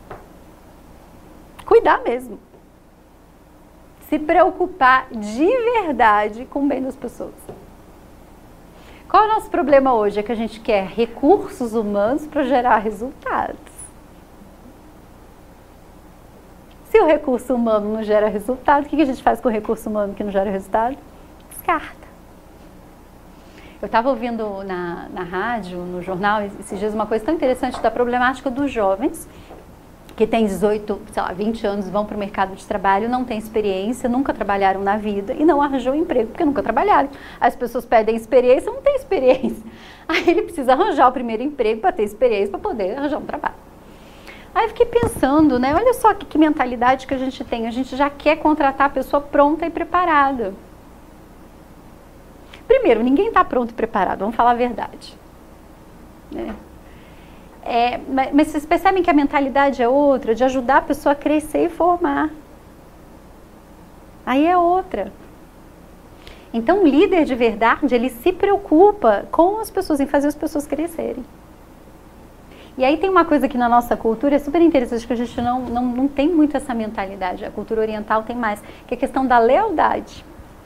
Cuidar mesmo. Se preocupar de verdade com o bem das pessoas. Qual é o nosso problema hoje? É que a gente quer recursos humanos para gerar resultados. Se o recurso humano não gera resultado, o que a gente faz com o recurso humano que não gera resultado? Descarta. Eu estava ouvindo na rádio, no jornal, esses dias, uma coisa tão interessante da problemática dos jovens, que têm 18, 20 anos, vão para o mercado de trabalho, não têm experiência, nunca trabalharam na vida e não arranjou emprego, porque nunca trabalharam. As pessoas pedem experiência, não tem experiência. Aí ele precisa arranjar o primeiro emprego para ter experiência, para poder arranjar um trabalho. Aí eu fiquei pensando, né, olha só que mentalidade que a gente tem, a gente já quer contratar a pessoa pronta e preparada. Primeiro, ninguém está pronto e preparado, vamos falar a verdade. Né? Mas vocês percebem que a mentalidade é outra, de ajudar a pessoa a crescer e formar. Aí é outra. Então, o líder de verdade, ele se preocupa com as pessoas, em fazer as pessoas crescerem. E aí tem uma coisa que na nossa cultura é super interessante, que a gente não tem muito essa mentalidade. A cultura oriental tem mais, que é a questão da lealdade.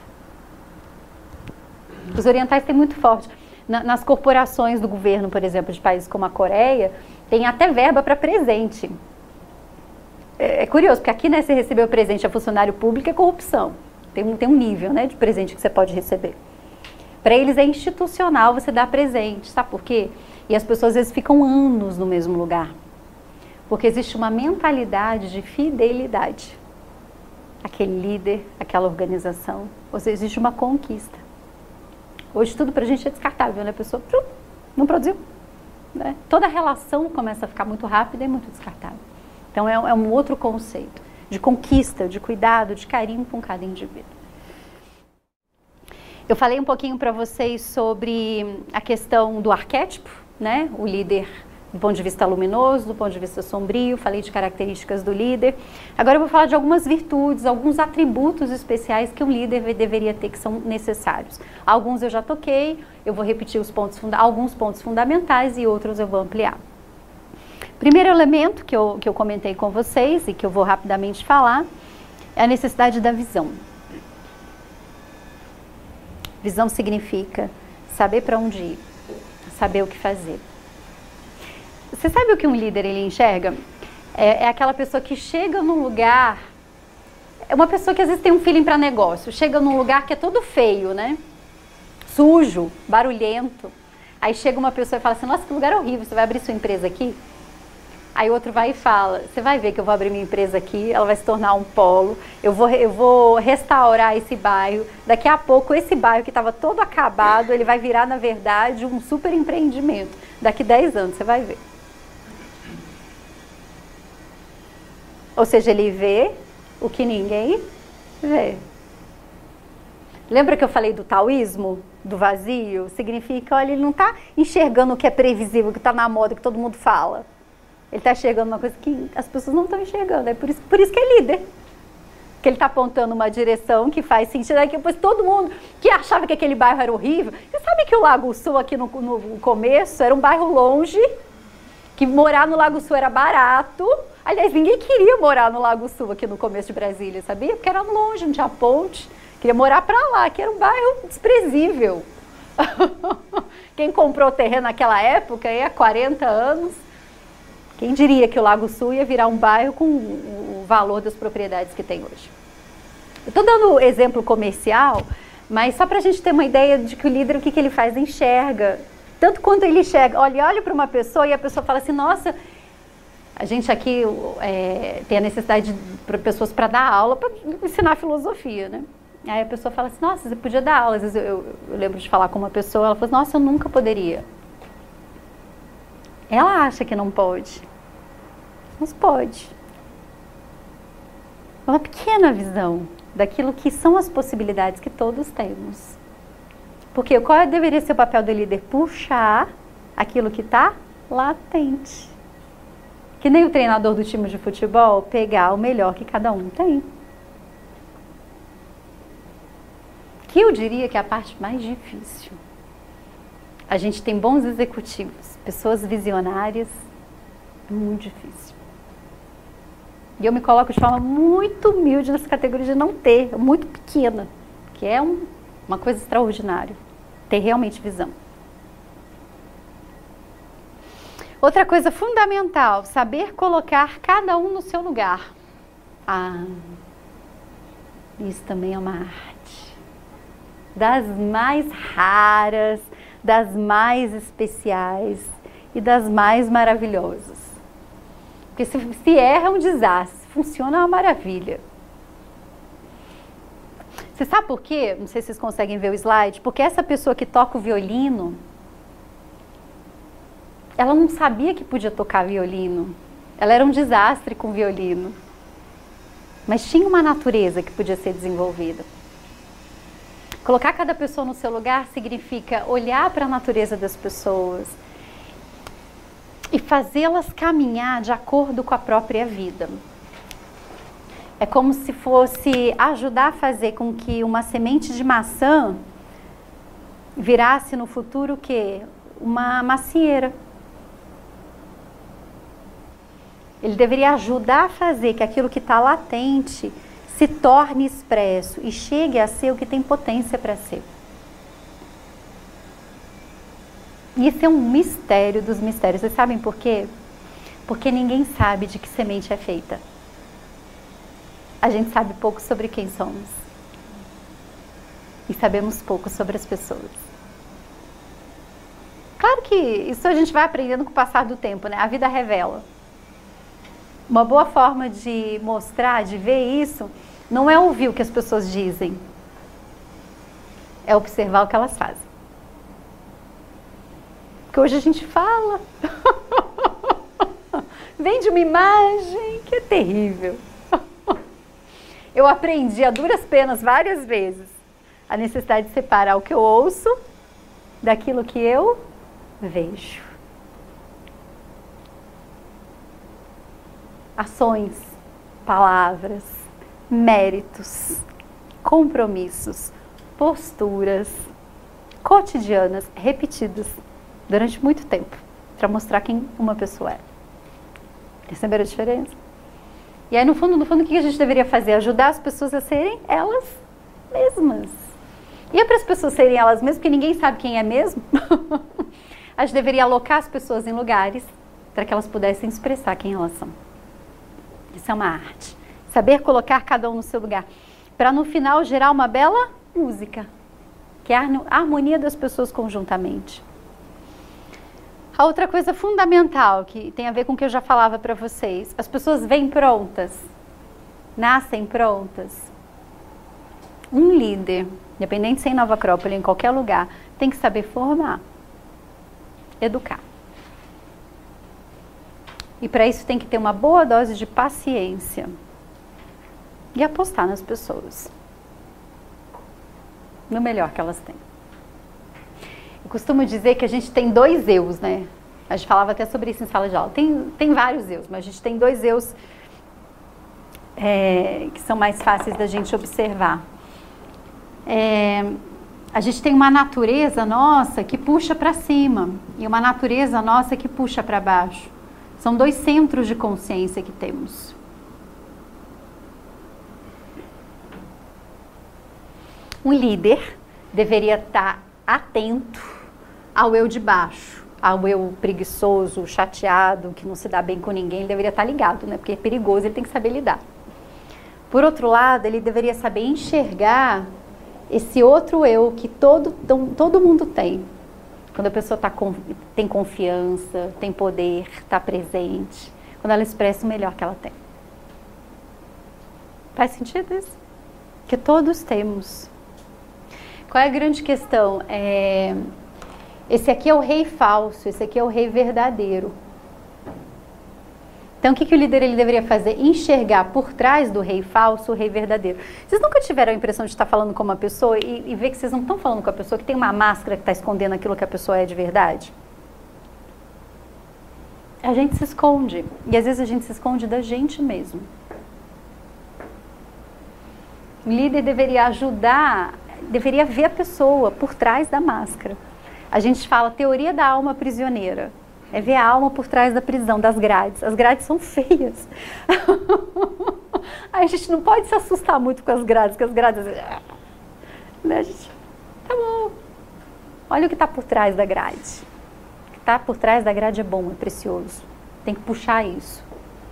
Os orientais têm muito forte. Nas corporações do governo, por exemplo, de países como a Coreia, tem até verba para presente. É curioso, porque aqui, né, você receber o presente a funcionário público é corrupção. Tem um nível, né, de presente que você pode receber. Para eles é institucional você dar presente, sabe por quê? E as pessoas às vezes ficam anos no mesmo lugar. Porque existe uma mentalidade de fidelidade. Aquele líder, aquela organização, ou seja, existe uma conquista. Hoje tudo pra gente é descartável, né? A pessoa não produziu. Né? Toda a relação começa a ficar muito rápida e muito descartável. Então é um outro conceito de conquista, de cuidado, de carinho com cada indivíduo. Eu falei um pouquinho para vocês sobre a questão do arquétipo, né? O líder Do ponto de vista luminoso, do ponto de vista sombrio, falei de características do líder. Agora eu vou falar de algumas virtudes, alguns atributos especiais que um líder deveria ter, que são necessários. Alguns eu já toquei, eu vou repetir alguns pontos fundamentais e outros eu vou ampliar. Primeiro elemento que eu comentei com vocês e que eu vou rapidamente falar é a necessidade da visão. Visão significa saber para onde ir, saber o que fazer. Você sabe o que um líder ele enxerga? É aquela pessoa que chega num lugar, é uma pessoa que às vezes tem um feeling para negócio, chega num lugar que é todo feio, né? Sujo, barulhento. Aí chega uma pessoa e fala assim, nossa, que lugar horrível, você vai abrir sua empresa aqui? Aí outro vai e fala, você vai ver que eu vou abrir minha empresa aqui, ela vai se tornar um polo, eu vou restaurar esse bairro, daqui a pouco esse bairro que estava todo acabado, ele vai virar, na verdade, um super empreendimento. Daqui 10 anos, você vai ver. Ou seja, ele vê o que ninguém vê. Lembra que eu falei do taoísmo, do vazio? Significa, olha, ele não está enxergando o que é previsível, o que está na moda, que todo mundo fala. Ele está enxergando uma coisa que as pessoas não estão enxergando. É por isso que é líder. Que ele está apontando uma direção que faz sentido. Aí depois todo mundo que achava que aquele bairro era horrível. Você sabe que o Lago Sul aqui no começo era um bairro longe, que morar no Lago Sul era barato. Aliás, ninguém queria morar no Lago Sul aqui no começo de Brasília, sabia? Porque era longe, não tinha ponte. Queria morar para lá, que era um bairro desprezível. Quem comprou terreno naquela época, aí há 40 anos, quem diria que o Lago Sul ia virar um bairro com o valor das propriedades que tem hoje? Eu estou dando exemplo comercial, mas só para a gente ter uma ideia de que o líder, o que ele faz, enxerga. Tanto quanto ele enxerga, olha para uma pessoa e a pessoa fala assim, nossa, a gente aqui tem a necessidade de pessoas para dar aula, para ensinar filosofia, né? Aí a pessoa fala assim, nossa, você podia dar aula. Às vezes eu lembro de falar com uma pessoa, ela falou assim, nossa, eu nunca poderia. Ela acha que não pode. Mas pode. Uma pequena visão daquilo que são as possibilidades que todos temos. Porque qual deveria ser o papel do líder? Puxar aquilo que está latente. Que nem o treinador do time de futebol, pegar o melhor que cada um tem. Que eu diria que é a parte mais difícil. A gente tem bons executivos, pessoas visionárias, é muito difícil. E eu me coloco de forma muito humilde nessa categoria de não ter, muito pequena, que é uma coisa extraordinária, ter realmente visão. Outra coisa fundamental, saber colocar cada um no seu lugar. Isso também é uma arte. Das mais raras, das mais especiais e das mais maravilhosas. Porque se erra é um desastre, se funciona é uma maravilha. Você sabe por quê? Não sei se vocês conseguem ver o slide. Porque essa pessoa que toca o violino, ela não sabia que podia tocar violino. Ela era um desastre com violino. Mas tinha uma natureza que podia ser desenvolvida. Colocar cada pessoa no seu lugar significa olhar para a natureza das pessoas e fazê-las caminhar de acordo com a própria vida. É como se fosse ajudar a fazer com que uma semente de maçã virasse no futuro o quê? Uma macieira. Ele deveria ajudar a fazer que aquilo que está latente se torne expresso e chegue a ser o que tem potência para ser. Isso é um mistério dos mistérios. Vocês sabem por quê? Porque ninguém sabe de que semente é feita. A gente sabe pouco sobre quem somos. E sabemos pouco sobre as pessoas. Claro que isso a gente vai aprendendo com o passar do tempo, né? A vida revela. Uma boa forma de mostrar, de ver isso, não é ouvir o que as pessoas dizem. É observar o que elas fazem. Porque hoje a gente fala, vende uma imagem que é terrível. Eu aprendi a duras penas várias vezes a necessidade de separar o que eu ouço daquilo que eu vejo. ações, palavras, méritos, compromissos, posturas cotidianas, repetidas durante muito tempo, para mostrar quem uma pessoa é. Perceberam a diferença? E aí, no fundo, o que a gente deveria fazer? Ajudar as pessoas a serem elas mesmas. E é para as pessoas serem elas mesmas, porque ninguém sabe quem é mesmo. A gente deveria alocar as pessoas em lugares para que elas pudessem expressar quem elas são. Isso é uma arte. Saber colocar cada um no seu lugar. Para no final gerar uma bela música, que é a harmonia das pessoas conjuntamente. A outra coisa fundamental, que tem a ver com o que eu já falava para vocês, as pessoas vêm prontas, nascem prontas. Um líder, independente se é em Nova Acrópole, em qualquer lugar, tem que saber formar, educar. E para isso tem que ter uma boa dose de paciência e apostar nas pessoas, no melhor que elas têm. Eu costumo dizer que a gente tem 2 eus, né? A gente falava até sobre isso em sala de aula. Tem vários eus, mas a gente tem 2 eus que são mais fáceis da gente observar. A gente tem uma natureza nossa que puxa para cima e uma natureza nossa que puxa para baixo. São 2 centros de consciência que temos. Um líder deveria estar atento ao eu de baixo, ao eu preguiçoso, chateado, que não se dá bem com ninguém. Ele deveria estar ligado, né? Porque é perigoso, ele tem que saber lidar. Por outro lado, ele deveria saber enxergar esse outro eu que todo mundo tem. Quando a pessoa tem confiança, tem poder, está presente, quando ela expressa o melhor que ela tem. Faz sentido isso? Que todos temos. Qual é a grande questão? Esse aqui é o rei falso, esse aqui é o rei verdadeiro. Então, o que o líder ele deveria fazer? Enxergar por trás do rei falso o rei verdadeiro. Vocês nunca tiveram a impressão de estar falando com uma pessoa e ver que vocês não estão falando com a pessoa, que tem uma máscara que está escondendo aquilo que a pessoa é de verdade? A gente se esconde. E às vezes a gente se esconde da gente mesmo. O líder deveria ajudar, deveria ver a pessoa por trás da máscara. A gente fala teoria da alma prisioneira. É ver a alma por trás da prisão, das grades. As grades são feias. Aí a gente não pode se assustar muito com as grades, porque as grades... Né, a gente... Tá bom. Olha o que está por trás da grade. O que está por trás da grade é bom, é precioso. Tem que puxar isso.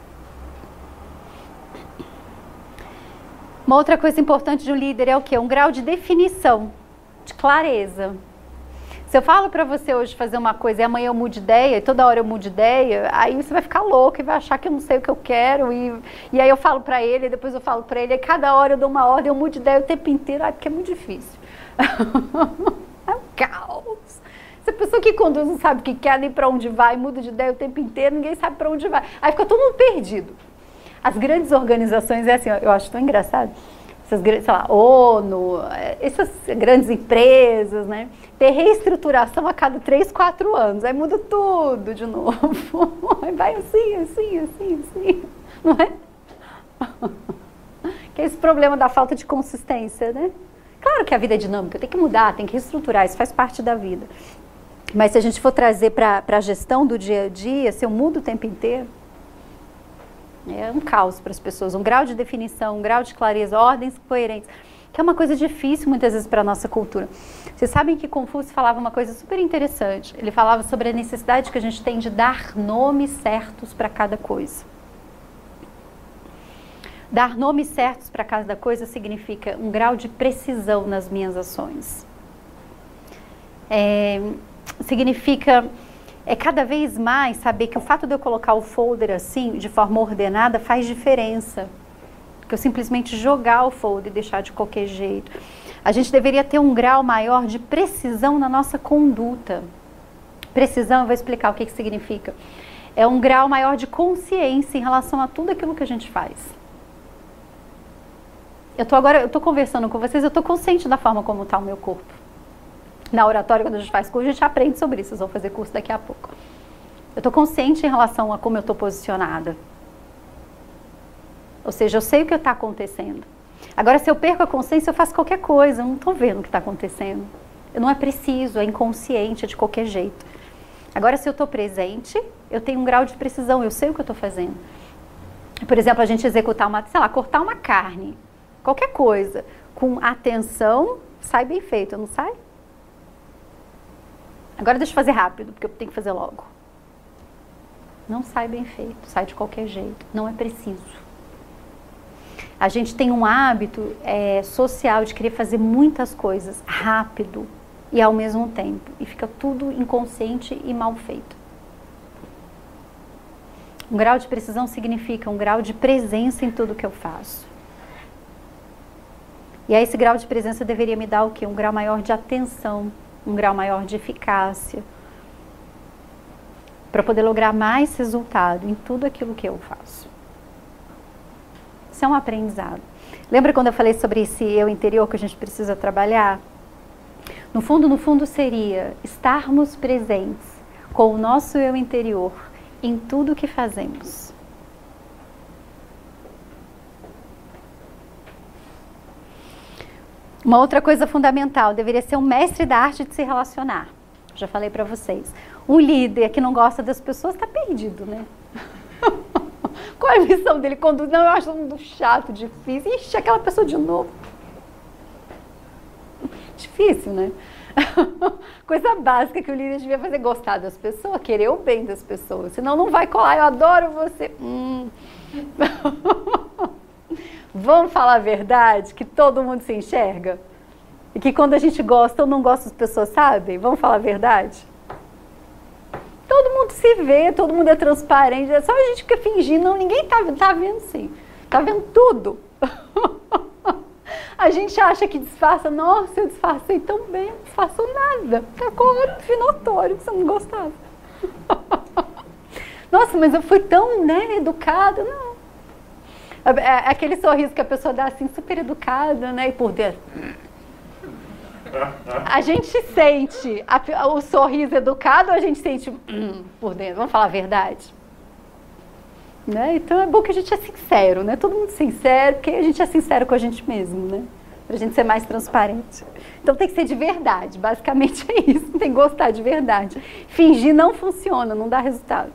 Uma outra coisa importante de um líder é o quê? Um grau de definição, de clareza. Se eu falo para você hoje fazer uma coisa e amanhã eu mudo de ideia, e toda hora eu mudo de ideia, aí você vai ficar louco e vai achar que eu não sei o que eu quero, e aí eu falo para ele, e depois eu falo para ele, e cada hora eu dou uma ordem, eu mudo de ideia o tempo inteiro, porque é muito difícil. É um caos. Se a pessoa que conduz não sabe o que quer, nem para onde vai, muda de ideia o tempo inteiro, ninguém sabe para onde vai. Aí fica todo mundo perdido. As grandes organizações, é assim, eu acho tão engraçado, essas grandes, sei lá, ONU, essas grandes empresas, né? Ter reestruturação a cada 3, 4 anos, aí muda tudo de novo. Aí vai assim, não é? Que é esse problema da falta de consistência, né? Claro que a vida é dinâmica, tem que mudar, tem que reestruturar, isso faz parte da vida. Mas se a gente for trazer para a gestão do dia a dia, se eu mudo o tempo inteiro, é um caos para as pessoas, um grau de definição, um grau de clareza, ordens coerentes, que é uma coisa difícil muitas vezes para a nossa cultura. Vocês sabem que Confúcio falava uma coisa super interessante, ele falava sobre a necessidade que a gente tem de dar nomes certos para cada coisa. Dar nomes certos para cada coisa significa um grau de precisão nas minhas ações. Significa cada vez mais saber que o fato de eu colocar o folder assim, de forma ordenada, faz diferença. Que eu simplesmente jogar o folder e deixar de qualquer jeito. A gente deveria ter um grau maior de precisão na nossa conduta. Precisão, eu vou explicar o que significa. É um grau maior de consciência em relação a tudo aquilo que a gente faz. Eu estou conversando com vocês, eu estou consciente da forma como está o meu corpo. Na oratória, quando a gente faz curso, a gente aprende sobre isso. Vocês vão fazer curso daqui a pouco. Eu estou consciente em relação a como eu estou posicionada. Ou seja, eu sei o que está acontecendo. Agora, se eu perco a consciência, eu faço qualquer coisa, eu não estou vendo o que está acontecendo. Não é preciso, é inconsciente, é de qualquer jeito. Agora, se eu estou presente, eu tenho um grau de precisão, eu sei o que eu estou fazendo. Por exemplo, a gente executar uma, sei lá, cortar uma carne, qualquer coisa, com atenção, sai bem feito, não sai? Agora deixa eu fazer rápido, porque eu tenho que fazer logo. Não sai bem feito, sai de qualquer jeito, não é preciso. A gente tem um hábito social de querer fazer muitas coisas rápido e ao mesmo tempo. E fica tudo inconsciente e mal feito. Um grau de precisão significa um grau de presença em tudo que eu faço. E aí esse grau de presença deveria me dar o quê? Um grau maior de atenção, um grau maior de eficácia. Para poder lograr mais resultado em tudo aquilo que eu faço. Isso é um aprendizado. Lembra quando eu falei sobre esse eu interior que a gente precisa trabalhar? No fundo seria estarmos presentes com o nosso eu interior em tudo que fazemos. Uma outra coisa fundamental, deveria ser um mestre da arte de se relacionar. Já falei para vocês. Um líder que não gosta das pessoas está perdido, né? Qual é a missão dele? Quando não, eu acho um chato, difícil. Ixi, aquela pessoa de novo. Difícil, né? Coisa básica que o líder devia fazer, gostar das pessoas, querer o bem das pessoas. Senão não vai colar, eu adoro você. Vamos falar a verdade, que todo mundo se enxerga? E que quando a gente gosta ou não gosta, as pessoas sabem? Vamos falar a verdade? Todo mundo se vê, todo mundo é transparente, é só a gente fica fingindo, não, ninguém tá vendo sim, tá vendo tudo. A gente acha que disfarça, nossa, eu disfarcei tão bem, não disfarçou nada, ficou notório que você não gostava. Nossa, mas eu fui tão, educada, não. Aquele sorriso que a pessoa dá assim, super educada, e por dentro... A gente sente o sorriso educado ou a gente sente por dentro? Vamos falar a verdade? Então é bom que a gente é sincero, todo mundo sincero, porque a gente é sincero com a gente mesmo, pra gente ser mais transparente. Então tem que ser de verdade, basicamente é isso, tem que gostar de verdade. Fingir não funciona, não dá resultado.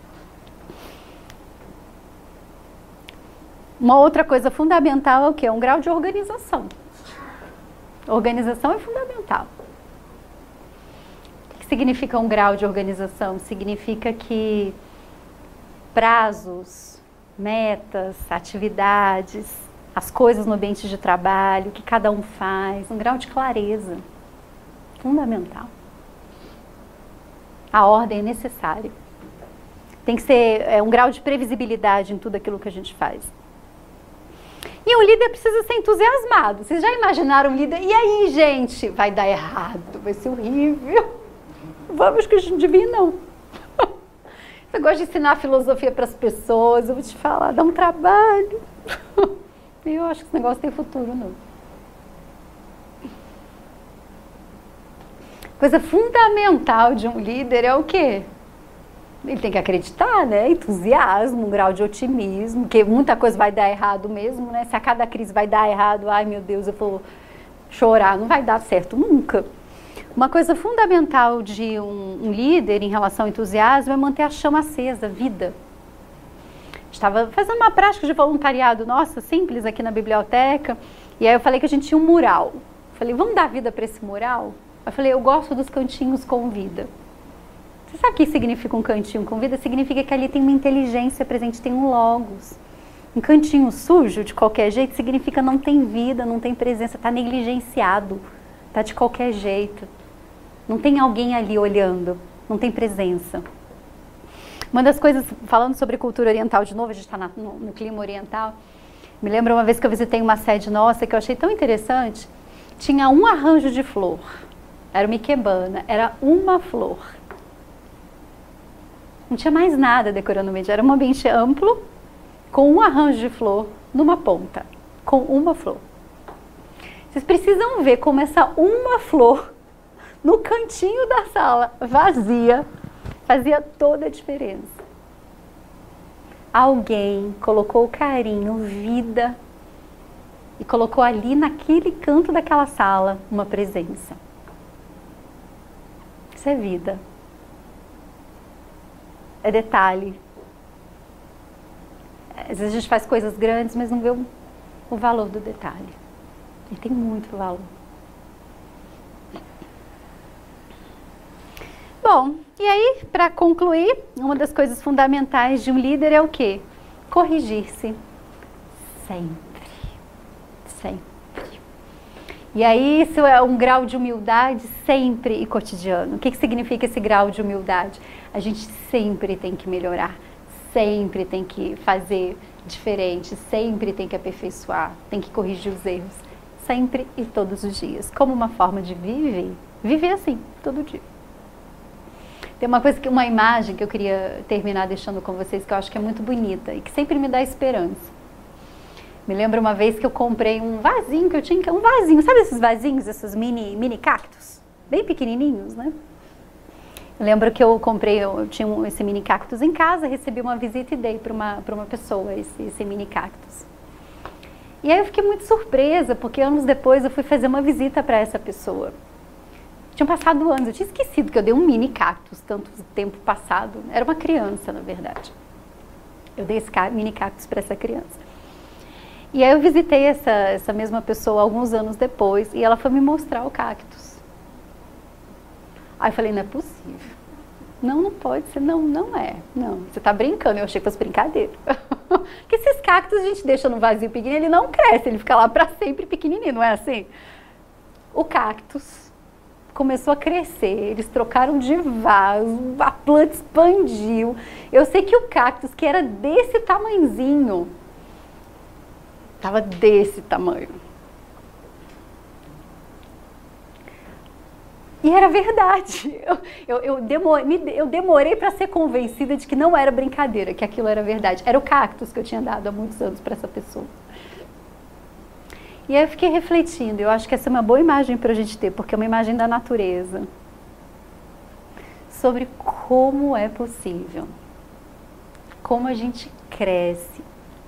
Uma outra coisa fundamental é o quê? Um grau de organização. Organização é fundamental. O que significa um grau de organização? Significa que prazos, metas, atividades, as coisas no ambiente de trabalho, o que cada um faz, um grau de clareza. Fundamental. A ordem é necessária. Tem que ser um grau de previsibilidade em tudo aquilo que a gente faz. E um líder precisa ser entusiasmado. Vocês já imaginaram um líder? E aí, gente? Vai dar errado, vai ser horrível. Vamos que a gente devia não. Eu gosto de ensinar filosofia para as pessoas, eu vou te falar, dá um trabalho. Eu acho que esse negócio tem futuro, não. Coisa fundamental de um líder é o quê? Ele tem que acreditar, entusiasmo, um grau de otimismo, que muita coisa vai dar errado mesmo, Se a cada crise vai dar errado, ai meu Deus, eu vou chorar, não vai dar certo nunca. Uma coisa fundamental de um líder em relação ao entusiasmo é manter a chama acesa, vida. Estava fazendo uma prática de voluntariado, nossa, simples aqui na biblioteca, e aí eu falei que a gente tinha um mural. Falei, vamos dar vida para esse mural? Eu falei, eu gosto dos cantinhos com vida. Você sabe o que significa um cantinho com vida? Significa que ali tem uma inteligência presente, tem um logos. Um cantinho sujo, de qualquer jeito, significa não tem vida, não tem presença, está negligenciado, está de qualquer jeito. Não tem alguém ali olhando, não tem presença. Uma das coisas, falando sobre cultura oriental de novo, a gente está no clima oriental, me lembro uma vez que eu visitei uma sede nossa que eu achei tão interessante, tinha um arranjo de flor, era uma ikebana, era uma flor. Não tinha mais nada decorando o ambiente, era um ambiente amplo, com um arranjo de flor numa ponta, com uma flor. Vocês precisam ver como essa uma flor, no cantinho da sala, vazia, fazia toda a diferença. alguém colocou carinho, vida, e colocou ali naquele canto daquela sala uma presença. Isso é vida. É detalhe. Às vezes a gente faz coisas grandes, mas não vê o valor do detalhe. E tem muito valor. Bom, e aí, para concluir, uma das coisas fundamentais de um líder é o quê? Corrigir-se. Sempre. Sempre. E aí, isso é um grau de humildade sempre e cotidiano. O que significa esse grau de humildade? A gente sempre tem que melhorar, sempre tem que fazer diferente, sempre tem que aperfeiçoar, tem que corrigir os erros, sempre e todos os dias, como uma forma de viver assim, todo dia. Tem uma imagem que eu queria terminar deixando com vocês, que eu acho que é muito bonita e que sempre me dá esperança. Me lembro uma vez que eu comprei um vasinho que eu tinha, um vasinho, sabe esses vasinhos, esses mini cactos, bem pequenininhos, né? Eu lembro que eu tinha esse mini cactus em casa, recebi uma visita e dei para uma pessoa esse mini cactus. E aí eu fiquei muito surpresa, porque anos depois eu fui fazer uma visita para essa pessoa. Tinham passado anos, eu tinha esquecido que eu dei um mini cactus, tanto tempo passado. Era uma criança, na verdade. Eu dei esse mini cactus para essa criança. E aí eu visitei essa mesma pessoa alguns anos depois, e ela foi me mostrar o cactus. Aí eu falei, não é possível. Não pode ser, não é. Não, você tá brincando, eu achei que fosse brincadeira. Porque esses cactus a gente deixa no vazio pequenininho, ele não cresce, ele fica lá para sempre pequenininho, não é assim? O cactus começou a crescer, eles trocaram de vaso, a planta expandiu. Eu sei que o cactus, que era desse tamanhozinho, estava desse tamanho. E era verdade. Eu demorei para ser convencida de que não era brincadeira, que aquilo era verdade. Era o cactus que eu tinha dado há muitos anos para essa pessoa. E aí eu fiquei refletindo, eu acho que essa é uma boa imagem para a gente ter, porque é uma imagem da natureza. Sobre como é possível, como a gente cresce.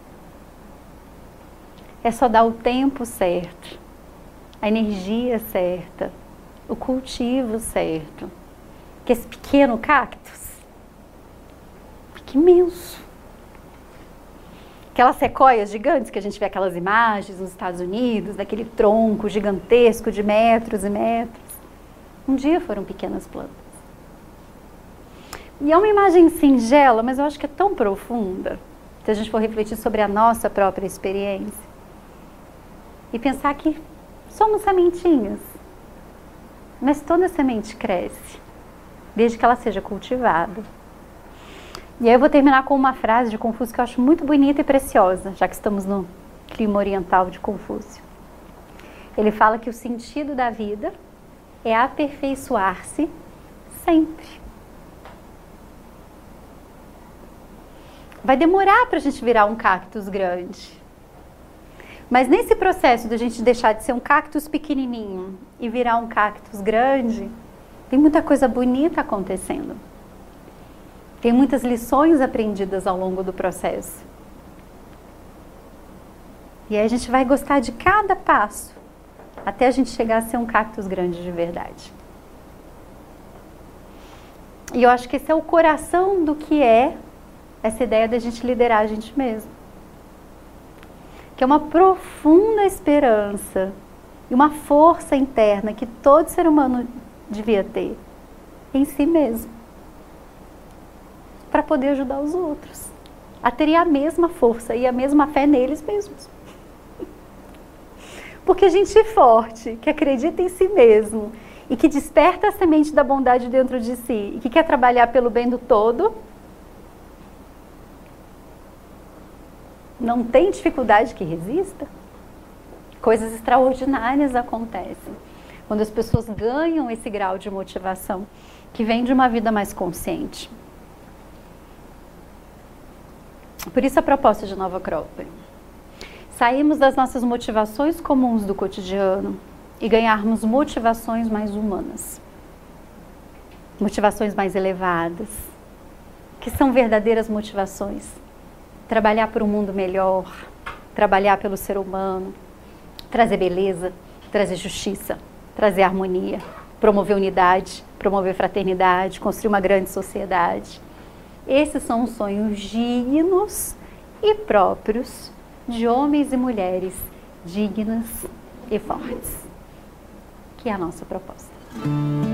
É só dar o tempo certo, a energia certa, o cultivo certo. Que esse pequeno cactus fica imenso. Aquelas sequoias gigantes que a gente vê aquelas imagens nos Estados Unidos, daquele tronco gigantesco de metros e metros. Um dia foram pequenas plantas. E é uma imagem singela, mas eu acho que é tão profunda, se a gente for refletir sobre a nossa própria experiência. E pensar que somos sementinhas. Mas toda semente cresce, desde que ela seja cultivada. E aí eu vou terminar com uma frase de Confúcio que eu acho muito bonita e preciosa, já que estamos no clima oriental de Confúcio. Ele fala que o sentido da vida é aperfeiçoar-se sempre. Vai demorar para a gente virar um cactus grande. Mas nesse processo de a gente deixar de ser um cactus pequenininho e virar um cactus grande, tem muita coisa bonita acontecendo. Tem muitas lições aprendidas ao longo do processo. E aí a gente vai gostar de cada passo, até a gente chegar a ser um cactus grande de verdade. E eu acho que esse é o coração do que é essa ideia da gente liderar a gente mesmo. Que é uma profunda esperança e uma força interna que todo ser humano devia ter em si mesmo, para poder ajudar os outros a terem a mesma força e a mesma fé neles mesmos. Porque gente forte, que acredita em si mesmo e que desperta a semente da bondade dentro de si e que quer trabalhar pelo bem do todo, não tem dificuldade que resista. Coisas extraordinárias acontecem quando as pessoas ganham esse grau de motivação que vem de uma vida mais consciente. Por isso a proposta de Nova Acrópole. Sairmos das nossas motivações comuns do cotidiano e ganharmos motivações mais humanas. Motivações mais elevadas, que são verdadeiras motivações trabalhar por um mundo melhor, trabalhar pelo ser humano, trazer beleza, trazer justiça, trazer harmonia, promover unidade, promover fraternidade, construir uma grande sociedade. Esses são os sonhos dignos e próprios de homens e mulheres dignas e fortes, que é a nossa proposta.